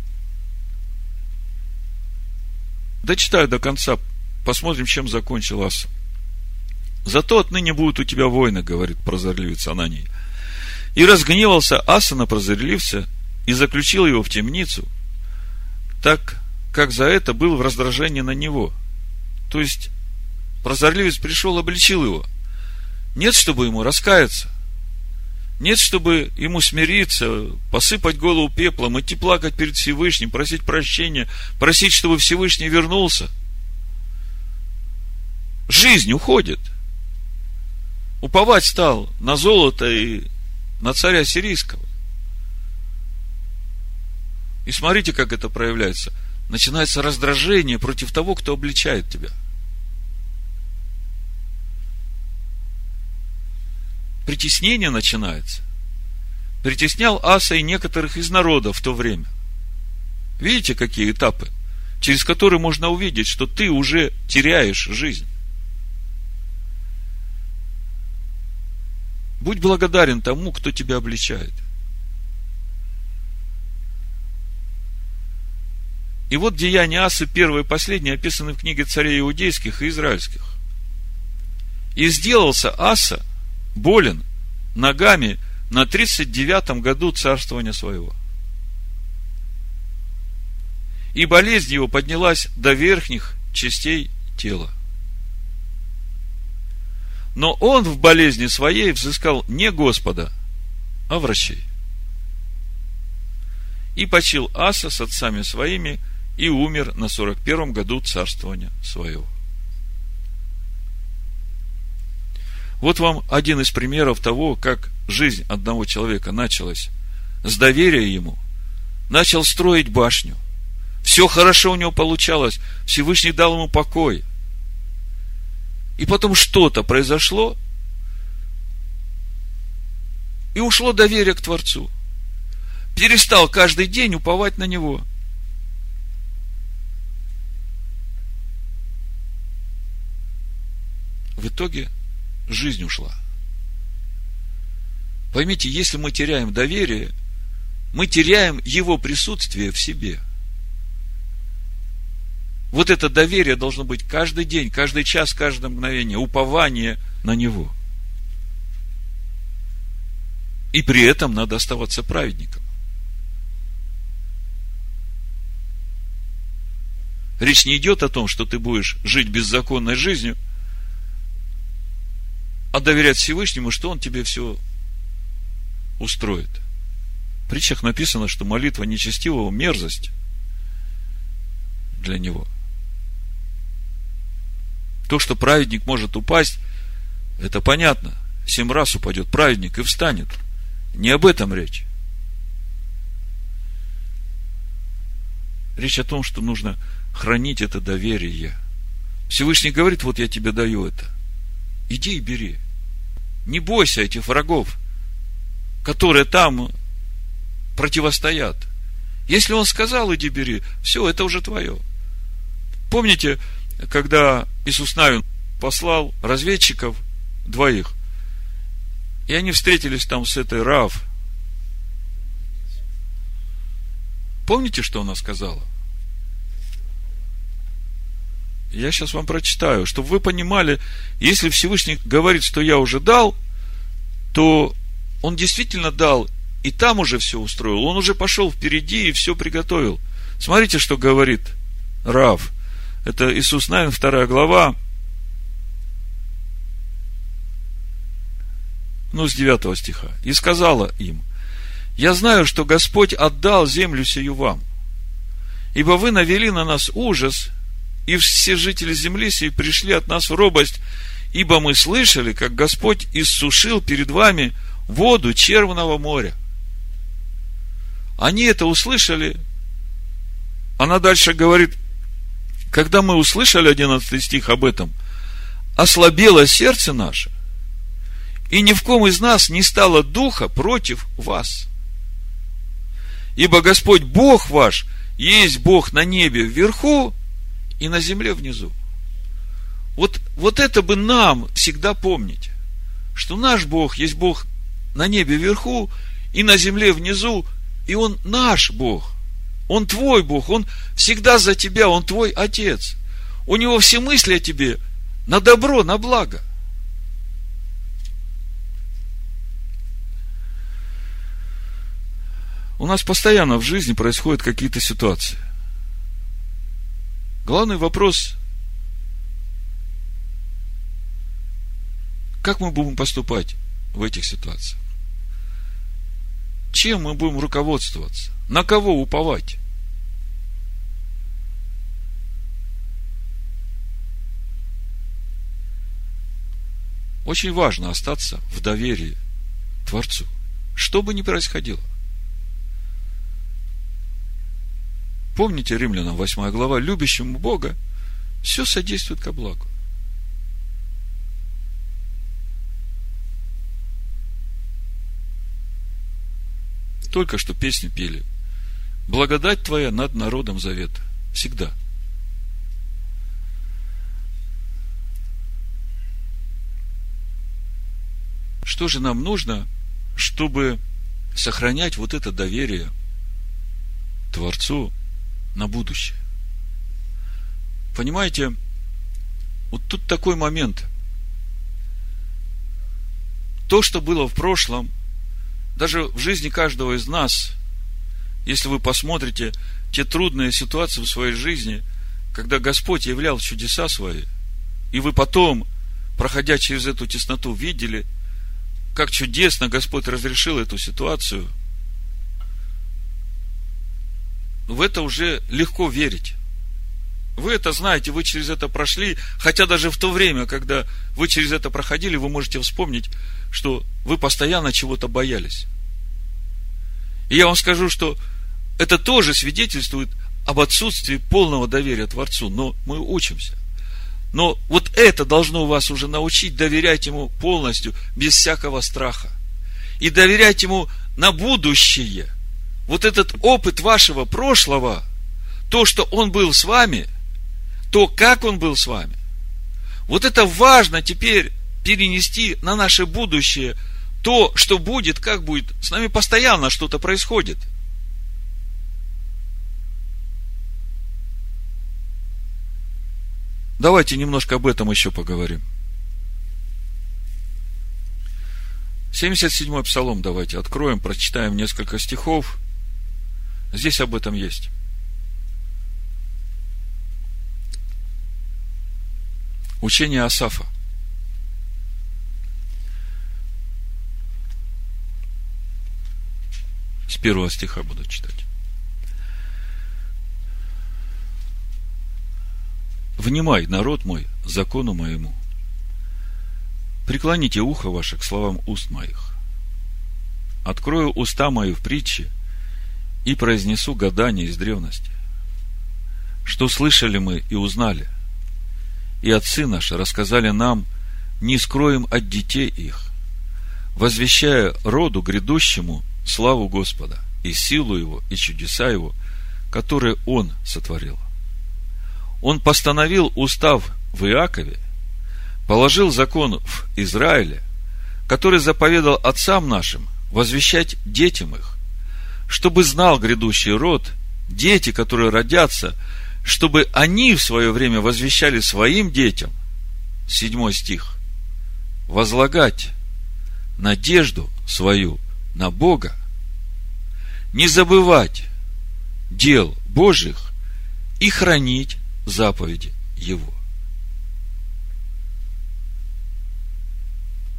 Дочитаю до конца, посмотрим, чем закончил Аса. Зато отныне будут у тебя войны, говорит прозорливец Ананий. И разгневался Аса на прозорливца и заключил его в темницу, так как за это был в раздражении на него. То есть прозорливец пришел, обличил его. Нет, чтобы ему раскаяться. Нет, чтобы ему смириться, посыпать голову пеплом, идти плакать перед Всевышним, просить прощения, просить, чтобы Всевышний вернулся. Жизнь уходит. Уповать стал на золото и на царя сирийского. И смотрите, как это проявляется. Начинается раздражение против того, кто обличает тебя. Притеснение начинается. Притеснял Аса и некоторых из народа в то время. Видите, какие этапы, через которые можно увидеть, что ты уже теряешь жизнь. Будь благодарен тому, кто тебя обличает. И вот деяния Асы, первое и последнее, описаны в книге царей иудейских и израильских. И сделался Аса болен ногами на 39 году царствования своего. И болезнь его поднялась до верхних частей тела. Но он в болезни своей взыскал не Господа, а врачей. И почил Аса с отцами своими и умер на 41 году царствования своего. Вот вам один из примеров того, как жизнь одного человека началась с доверия ему. Начал строить башню. Все хорошо у него получалось. Всевышний дал ему покой. И потом что-то произошло, и ушло доверие к Творцу. Перестал каждый день уповать на Него. В итоге жизнь ушла. Поймите, если мы теряем доверие, мы теряем Его присутствие в себе. Вот это доверие должно быть каждый день, каждый час, каждое мгновение, упование на Него. И при этом надо оставаться праведником. Речь не идет о том, что ты будешь жить беззаконной жизнью, а доверять Всевышнему, что Он тебе все устроит. В притчах написано, что молитва нечестивого мерзость для него. То, что праведник может упасть, это понятно. 7 раз упадет праведник и встанет. Не об этом речь. Речь о том, что нужно хранить это доверие. Всевышний говорит, вот я тебе даю это. Иди и бери. Не бойся этих врагов, которые там противостоят. Если Он сказал, иди бери, все, это уже твое. Помните, когда Иисус Навин послал разведчиков 2, и они встретились там с этой Раав. Помните, что она сказала? Я сейчас вам прочитаю, чтобы вы понимали, если Всевышний говорит, что я уже дал, то Он действительно дал, и там уже все устроил. Он уже пошел впереди и все приготовил. Смотрите, что говорит Раав. Это Иисус Навин, 2 глава, с 9 стиха. И сказала им: я знаю, что Господь отдал землю сию вам, Ибо вы навели на нас ужас, и все жители земли сей пришли от нас в робость, ибо мы слышали, как Господь иссушил перед вами воду Черного моря. Они это услышали. Она дальше говорит, когда мы услышали, 11 стих об этом, ослабело сердце наше, и ни в ком из нас не стало духа против вас. Ибо Господь Бог ваш есть Бог на небе вверху и на земле внизу. Вот это бы нам всегда помнить, что наш Бог есть Бог на небе вверху и на земле внизу, и Он наш Бог. Он твой Бог, Он всегда за тебя, Он твой Отец. У Него все мысли о тебе на добро, на благо. У нас постоянно в жизни происходят какие-то ситуации. Главный вопрос, как мы будем поступать в этих ситуациях? Чем мы будем руководствоваться? На кого уповать? Очень важно остаться в доверии Творцу, что бы ни происходило. Помните Римлянам 8 глава, любящему Бога все содействует ко благу. Только что песню пели. Благодать Твоя над народом завета. Всегда. Что же нам нужно, чтобы сохранять вот это доверие Творцу на будущее? Понимаете, вот тут такой момент. То, что было в прошлом, даже в жизни каждого из нас, если вы посмотрите те трудные ситуации в своей жизни, когда Господь являл чудеса свои, и вы потом, проходя через эту тесноту, видели, как чудесно Господь разрешил эту ситуацию, в это уже легко верить. Вы это знаете, вы через это прошли, хотя даже в то время, когда вы через это проходили, вы можете вспомнить, что вы постоянно чего-то боялись. И я вам скажу, что это тоже свидетельствует об отсутствии полного доверия Творцу, но мы учимся. Но вот это должно вас уже научить доверять Ему полностью, без всякого страха. И доверять Ему на будущее. Вот этот опыт вашего прошлого, то, что Он был с вами, то, как Он был с вами, вот это важно теперь перенести на наше будущее. То, что будет, как будет. С нами постоянно что-то происходит. Давайте немножко об этом еще поговорим. 77-й Псалом давайте откроем, прочитаем несколько стихов. Здесь об этом есть. Учение Асафа. С 1 стиха буду читать. «Внимай, народ мой, закону моему. Преклоните ухо ваше к словам уст моих. Открою уста мои в притче и произнесу гадание из древности. Что слышали мы и узнали, и отцы наши рассказали нам, не скроем от детей их, возвещая роду грядущему славу Господа, и силу Его, и чудеса Его, которые Он сотворил. Он постановил устав в Иакове, положил закон в Израиле, который заповедал отцам нашим возвещать детям их, чтобы знал грядущий род, дети, которые родятся, чтобы они в свое время возвещали своим детям, 7 стих, возлагать надежду свою на Бога, не забывать дел Божьих и хранить заповеди Его».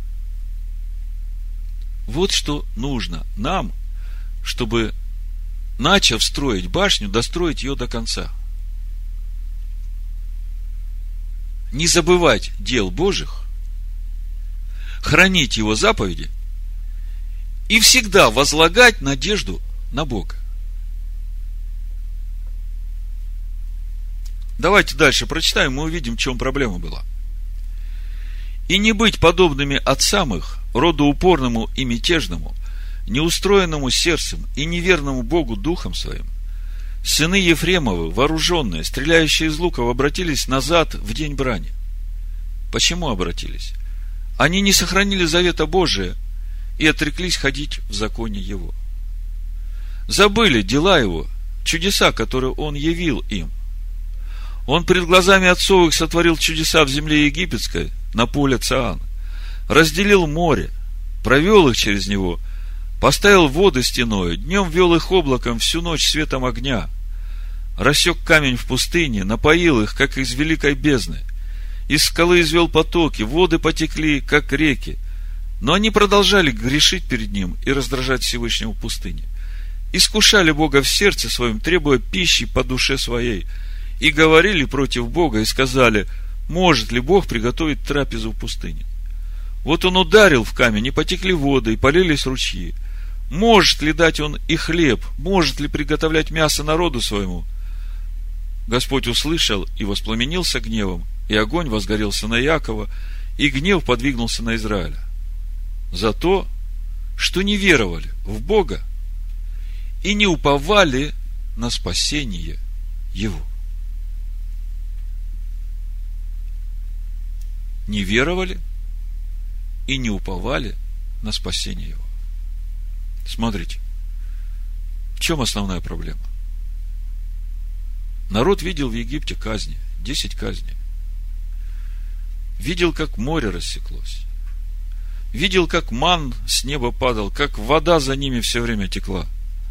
Вот что нужно нам, чтобы начав строить башню, достроить ее до конца. Не забывать дел Божьих, хранить Его заповеди и всегда возлагать надежду на Бога. Давайте дальше прочитаем, мы увидим, в чем проблема была. «И не быть подобными отцам их, роду упорному и мятежному, неустроенному сердцем и неверному Богу духом своим, сыны Ефремовы, вооруженные, стреляющие из луков, обратились назад в день брани». Почему обратились? Они не сохранили завета Божия и отреклись ходить в законе Его. Забыли дела Его, чудеса, которые Он явил им. Он пред глазами отцов их сотворил чудеса в земле египетской, на поле Цаан, разделил море, провел их через него, поставил воды стеною, днем вел их облаком, всю ночь светом огня, рассек камень в пустыне, напоил их, как из великой бездны, из скалы извел потоки, воды потекли, как реки, но они продолжали грешить перед Ним и раздражать Всевышнего в пустыне. Искушали Бога в сердце своем, требуя пищи по душе своей, и говорили против Бога, и сказали: может ли Бог приготовить трапезу в пустыне? Вот Он ударил в камень, и потекли воды, и полились ручьи. Может ли дать Он и хлеб? Может ли приготовлять мясо народу своему? Господь услышал и воспламенился гневом, и огонь возгорелся на Иакова, и гнев подвигнулся на Израиля. За то, что не веровали в Бога и не уповали на спасение Его. Не веровали и не уповали на спасение Его. Смотрите, в чем основная проблема? Народ видел в Египте казни, 10 казней. Видел, как море рассеклось. Видел, как ман с неба падал, как вода за ними все время текла.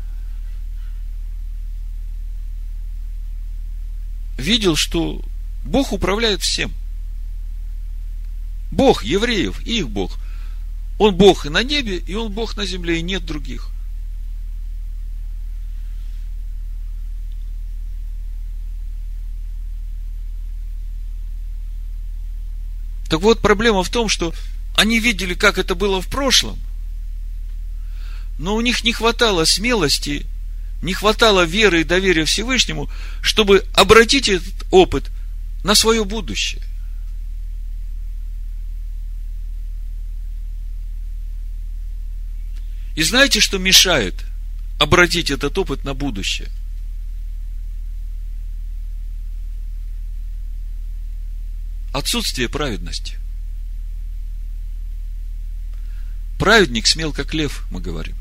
Видел, что Бог управляет всем. Бог евреев, их Бог. Он Бог и на небе, и Он Бог на земле, и нет других. Так вот, проблема в том, что они видели, как это было в прошлом, но у них не хватало смелости, не хватало веры и доверия Всевышнему, чтобы обратить этот опыт на свое будущее. И знаете, что мешает обратить этот опыт на будущее? Отсутствие праведности. Праведник смел, как лев, мы говорим.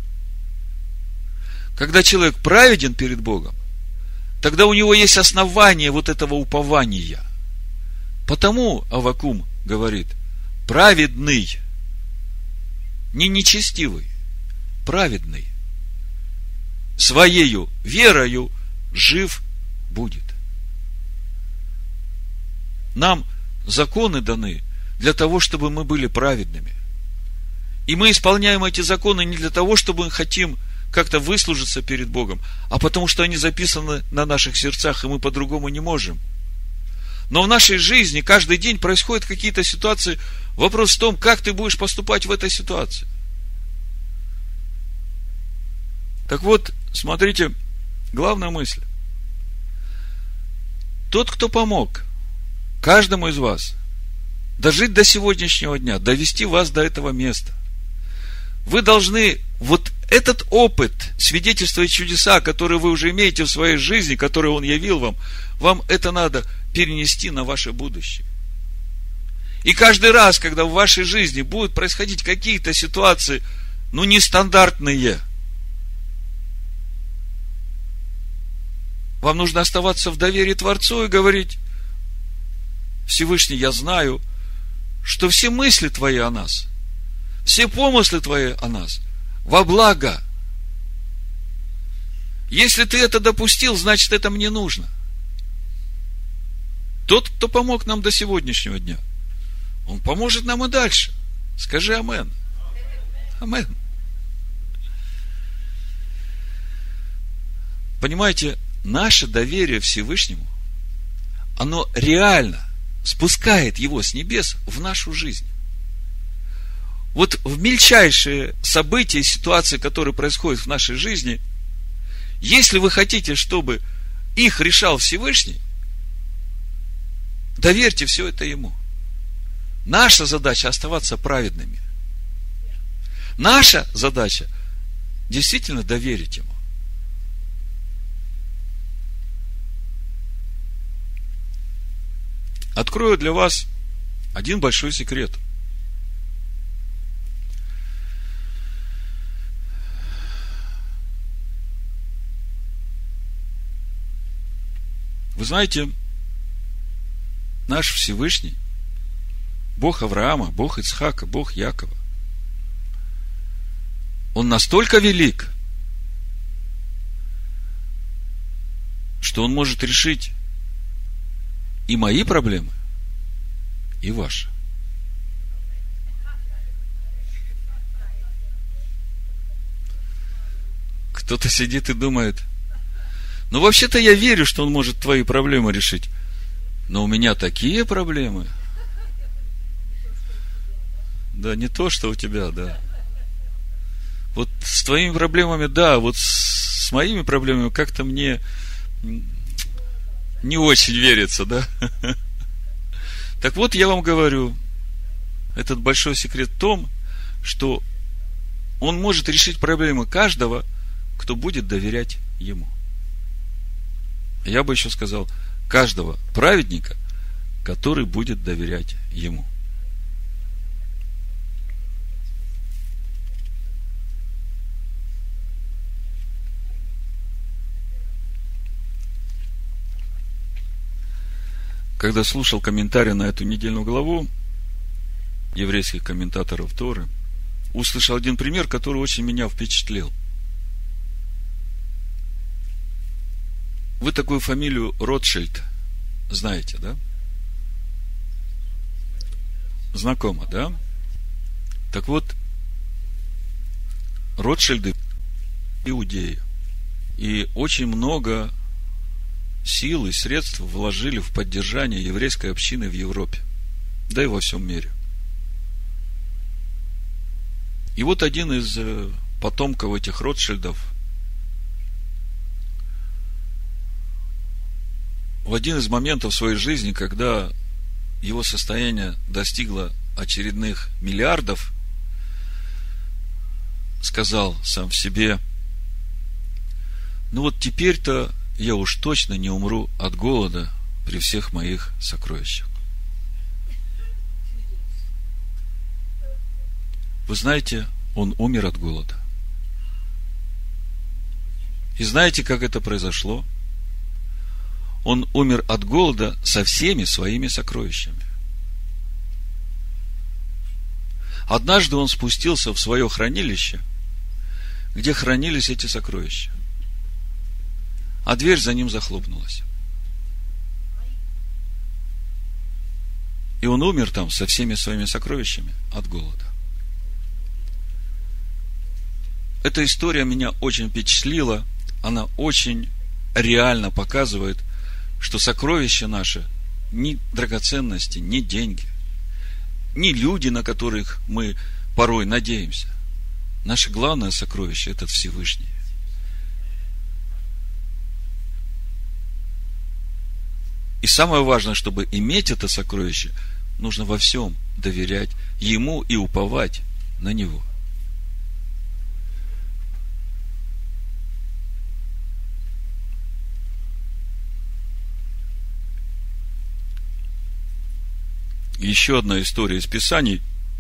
Когда человек праведен перед Богом, тогда у него есть основание вот этого упования. Потому Аввакум говорит: праведный, не нечестивый, праведный, своею верою жив будет. Нам законы даны для того, чтобы мы были праведными. И мы исполняем эти законы не для того, чтобы мы хотим как-то выслужиться перед Богом, а потому что они записаны на наших сердцах, и мы по-другому не можем. Но в нашей жизни каждый день происходят какие-то ситуации. Вопрос в том, как ты будешь поступать в этой ситуации. Так вот, смотрите, главная мысль. Тот, кто помог каждому из вас дожить до сегодняшнего дня, довести вас до этого места, вы должны вот этот опыт, свидетельства и чудеса, которые вы уже имеете в своей жизни, которые Он явил вам это надо перенести на ваше будущее. И каждый раз, когда в вашей жизни будут происходить какие-то ситуации, нестандартные, вам нужно оставаться в доверии Творцу и говорить: Всевышний, я знаю, что все мысли Твои о нас, все помыслы Твои о нас во благо. Если Ты это допустил, значит, это мне нужно. Тот, кто помог нам до сегодняшнего дня, Он поможет нам и дальше. Скажи амен. Амен. Понимаете, наше доверие Всевышнему, оно реально спускает его с небес в нашу жизнь. Вот в мельчайшие события, ситуации, которые происходят в нашей жизни, если вы хотите, чтобы их решал Всевышний, доверьте все это ему. Наша задача оставаться праведными. Наша задача действительно доверить ему. Открою для вас один большой секрет. Вы знаете, наш Всевышний, Бог Авраама, Бог Ицхака, Бог Якова, Он настолько велик, что Он может решить и мои проблемы, и ваши. Кто-то сидит и думает: ну, вообще-то я верю, что Он может твои проблемы решить. Но у меня такие проблемы. Да, не то, что у тебя, да. Вот с твоими проблемами, да, вот с моими проблемами как-то мне не очень верится, да. Так вот, я вам говорю, этот большой секрет в том, что Он может решить проблемы каждого, кто будет доверять Ему. Я бы еще сказал, каждого праведника, который будет доверять Ему. Когда слушал комментарии на эту недельную главу еврейских комментаторов Торы, услышал один пример, который очень меня впечатлил. Вы такую фамилию Ротшильд знаете, да? Знакомо, да? Так вот, Ротшильды иудеи. И очень много сил и средств вложили в поддержание еврейской общины в Европе, да и во всем мире. И вот один из потомков этих Ротшильдов в один из моментов своей жизни, когда его состояние достигло очередных миллиардов, сказал сам в себе: ну вот теперь-то я уж точно не умру от голода при всех моих сокровищах. Вы знаете, он умер от голода. И знаете, как это произошло? Он умер от голода со всеми своими сокровищами. Однажды он спустился в свое хранилище, где хранились эти сокровища, а дверь за ним захлопнулась. И он умер там со всеми своими сокровищами от голода. Эта история меня очень впечатлила. Она очень реально показывает, что сокровища наши ни драгоценности, ни деньги, ни люди, на которых мы порой надеемся. Наше главное сокровище – это Всевышний. И самое важное, чтобы иметь это сокровище, нужно во всем доверять Ему и уповать на Него. Еще одна история из Писаний,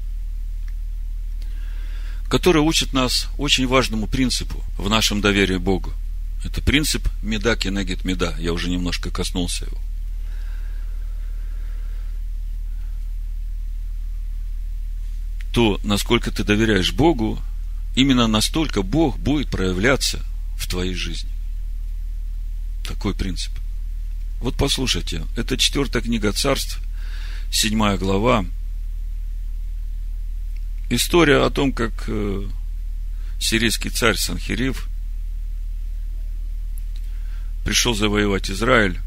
которая учит нас очень важному принципу в нашем доверии Богу. Это принцип меда кенегет меда. Я уже немножко коснулся его. То, насколько ты доверяешь Богу, именно настолько Бог будет проявляться в твоей жизни. Такой принцип. Вот послушайте, это 4 книга Царств, 7 глава. История о том, как сирийский царь Санхерив пришел завоевать Израиль,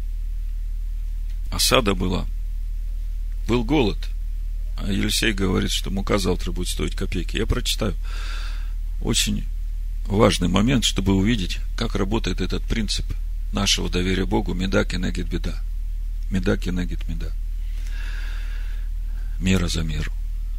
осада была, был голод, а Елисей говорит, что мука завтра будет стоить копейки. Я прочитаю. Очень важный момент, чтобы увидеть, как работает этот принцип нашего доверия Богу. Меда кенегет беда. Меда кенегет меда. Мера за меру.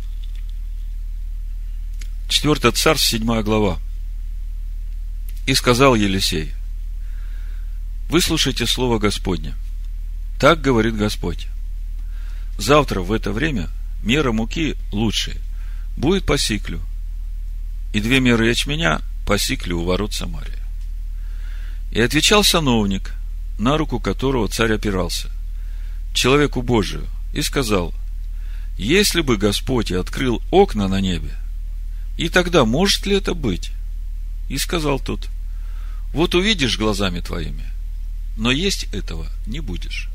4 Царств, 7 глава. И сказал Елисей: выслушайте слово Господне. Так говорит Господь: завтра в это время мера муки лучшей будет по сиклю, и 2 меры ячменя по сиклю у ворот Самарии. И отвечал сановник, на руку которого царь опирался, человеку Божию, и сказал: если бы Господь и открыл окна на небе, и тогда может ли это быть? И сказал тот: вот увидишь глазами твоими, но есть этого не будешь.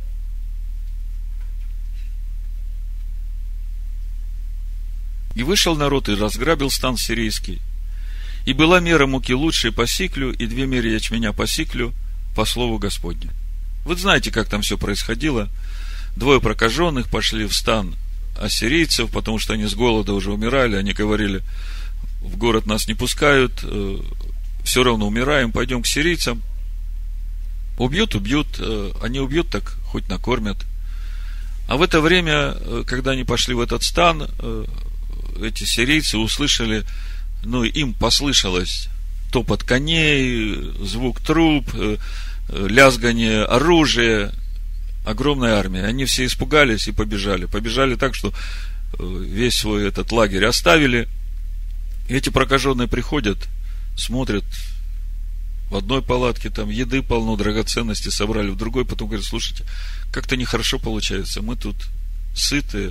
И вышел народ и разграбил стан сирийский. И была мера муки лучшей по сиклю, и 2 меры ячменя по сиклю, по слову Господню. Вы знаете, как там все происходило. 2 прокаженных пошли в стан ассирийцев, потому что они с голода уже умирали. Они говорили: в город нас не пускают, все равно умираем, пойдем к сирийцам. Убьют, они убьют, так хоть накормят. А в это время, когда они пошли в этот стан, эти сирийцы услышали, им послышалось топот коней, звук труб, лязгание оружия, огромная армия. Они все испугались и побежали. Побежали так, что весь свой этот лагерь оставили. И эти прокаженные приходят, смотрят, в одной палатке там еды полно, драгоценности собрали, в другой, потом говорят: слушайте, как-то нехорошо получается, мы тут сытые,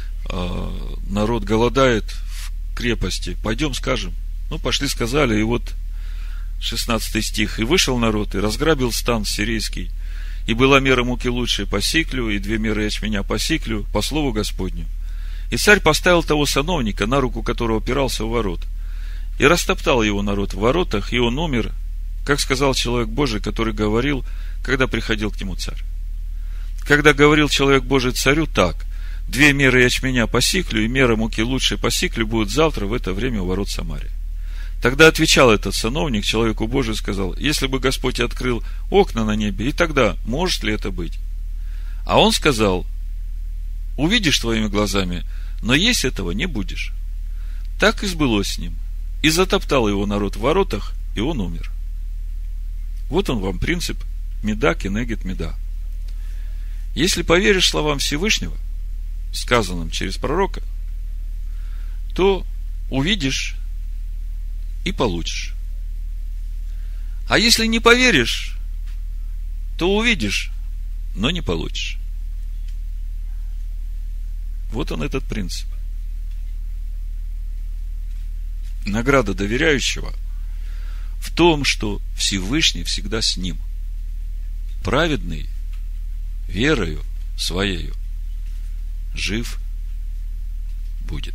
народ голодает в крепости, пойдем скажем. Пошли, сказали, и вот 16 стих. И вышел народ, и разграбил стан сирийский, и была мера муки лучшей по сиклю, и 2 меры ячменя по сиклю, по слову Господню. И царь поставил того сановника, на руку которого опирался у ворот, и растоптал его народ в воротах, и он умер, как сказал человек Божий, который говорил, когда приходил к нему царь. Когда говорил человек Божий царю так: 2 меры ячменя по сиклю и мера муки лучшей по сиклю будут завтра в это время у ворот Самарии. Тогда отвечал этот сановник человеку Божию и сказал: если бы Господь открыл окна на небе, и тогда может ли это быть? А он сказал: увидишь твоими глазами, но есть этого не будешь. Так и сбылось с ним. И затоптал его народ в воротах, и он умер. Вот он вам принцип меда кенегет меда. Если поверишь словам Всевышнего, сказанным через пророка, то увидишь и получишь. А если не поверишь, то увидишь, но не получишь. Вот он, этот принцип. Награда доверяющего в том, что Всевышний всегда с ним. Праведный верою своею жив будет.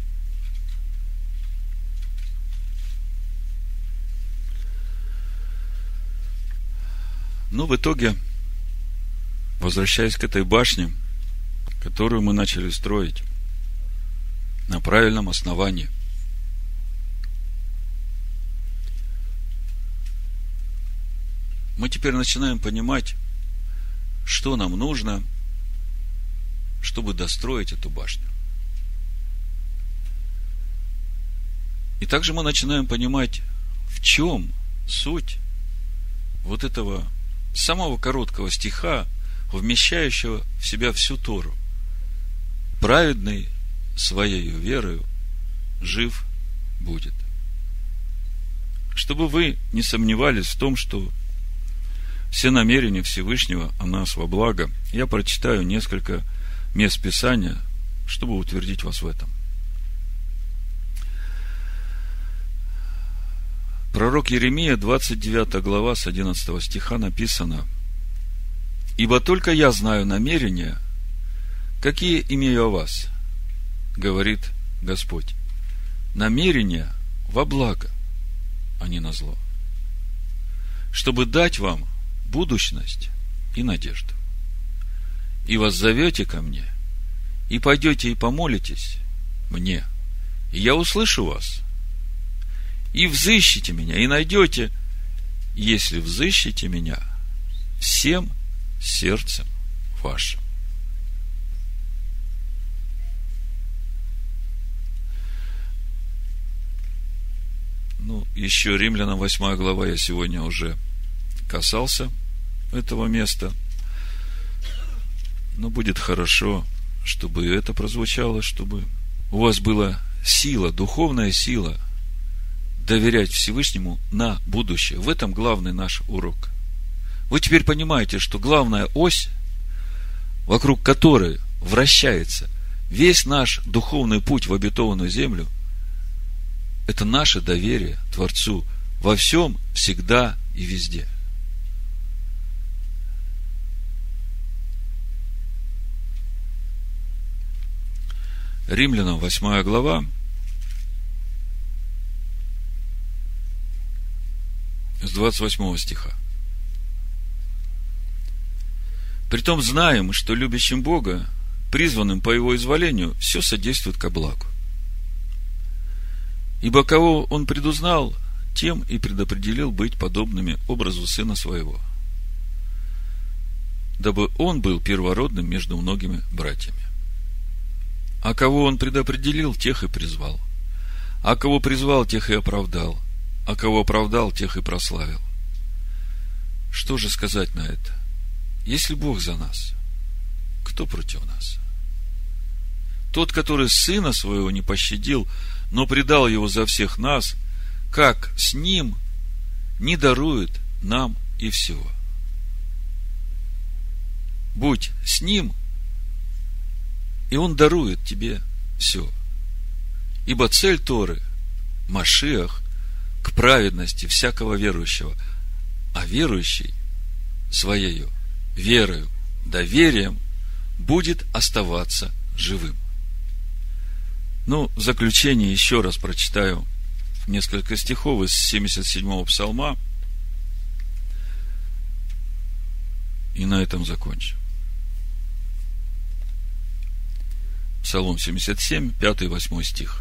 В итоге, возвращаясь к этой башне, которую мы начали строить на правильном основании, мы теперь начинаем понимать, что нам нужно, чтобы достроить эту башню. И также мы начинаем понимать, в чем суть вот этого самого короткого стиха, вмещающего в себя всю Тору. Праведный своею верою жив будет. Чтобы вы не сомневались в том, что все намерения Всевышнего о нас во благо, я прочитаю несколько мест Писания, чтобы утвердить вас в этом. Пророк Иеремия, 29 глава, с 11 стиха написано: «Ибо только я знаю намерения, какие имею о вас, говорит Господь, намерения во благо, а не на зло, чтобы дать вам будущность и надежду. И воззовете ко мне, и пойдете и помолитесь мне, и я услышу вас, и взыщите меня, и найдете, если взыщите меня всем сердцем вашим. Еще Римлянам 8 глава, я сегодня уже касался этого места. Но будет хорошо, чтобы это прозвучало, чтобы у вас была сила, духовная сила доверять Всевышнему на будущее. В этом главный наш урок. Вы теперь понимаете, что главная ось, вокруг которой вращается весь наш духовный путь в обетованную землю, это наше доверие Творцу во всем, всегда и везде. Римлянам 8 глава, с 28 стиха. Притом знаем, что любящим Бога, призванным по Его изволению, все содействует ко благу. Ибо кого Он предузнал, тем и предопределил быть подобными образу Сына Своего, дабы Он был первородным между многими братьями. А кого Он предопределил, тех и призвал. А кого призвал, тех и оправдал. А кого оправдал, тех и прославил. Что же сказать на это? Если Бог за нас, кто против нас? Тот, который Сына Своего не пощадил, но предал Его за всех нас, как с Ним не дарует нам и всего? Будь с Ним, и Он дарует тебе все. Ибо цель Торы – Машиах к праведности всякого верующего, а верующий своею верою, доверием будет оставаться живым. В заключение еще раз прочитаю несколько стихов из 77-го псалма, и на этом закончу. Псалом 77, 5 и 8 стих.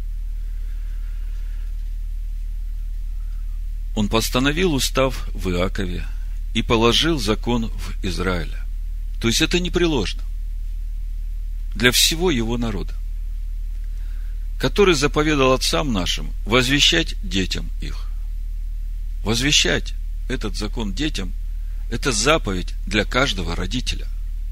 Он постановил устав в Иакове и положил закон в Израиле. То есть это непреложно для всего его народа, который заповедал отцам нашим возвещать детям их. Возвещать этот закон детям – это заповедь для каждого родителя.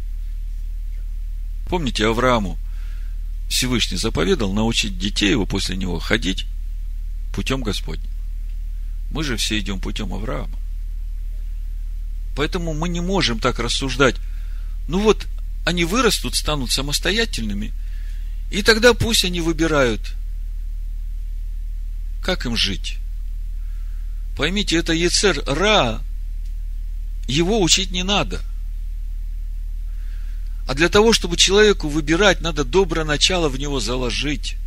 Помните, Аврааму Всевышний заповедал научить детей его после него ходить путем Господним. Мы же все идем путем Авраама. Поэтому мы не можем так рассуждать. Они вырастут, станут самостоятельными, и тогда пусть они выбирают, как им жить. Поймите, это Йецер Ра, его учить не надо. А для того, чтобы человеку выбирать, надо доброе начало в него заложить.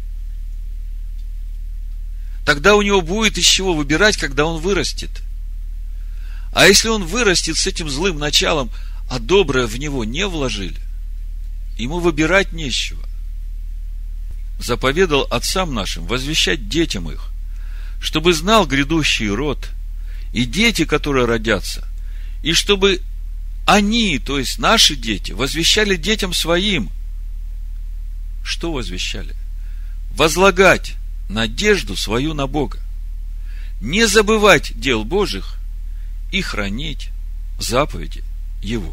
Тогда у него будет из чего выбирать, когда он вырастет. А если он вырастет с этим злым началом, а доброе в него не вложили, ему выбирать не с чего. Заповедал отцам нашим возвещать детям их, чтобы знал грядущий род, и дети, которые родятся, и чтобы они, то есть наши дети, возвещали детям своим. Что возвещали? Возлагать надежду свою на Бога, не забывать дел Божьих и хранить заповеди Его.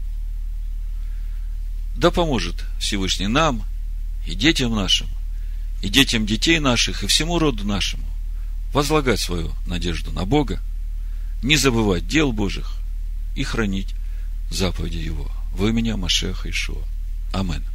Да поможет Всевышний нам и детям нашим, и детям детей наших, и всему роду нашему возлагать свою надежду на Бога, не забывать дел Божьих и хранить заповеди Его. Во имя Машиаха Иешуа. Амин.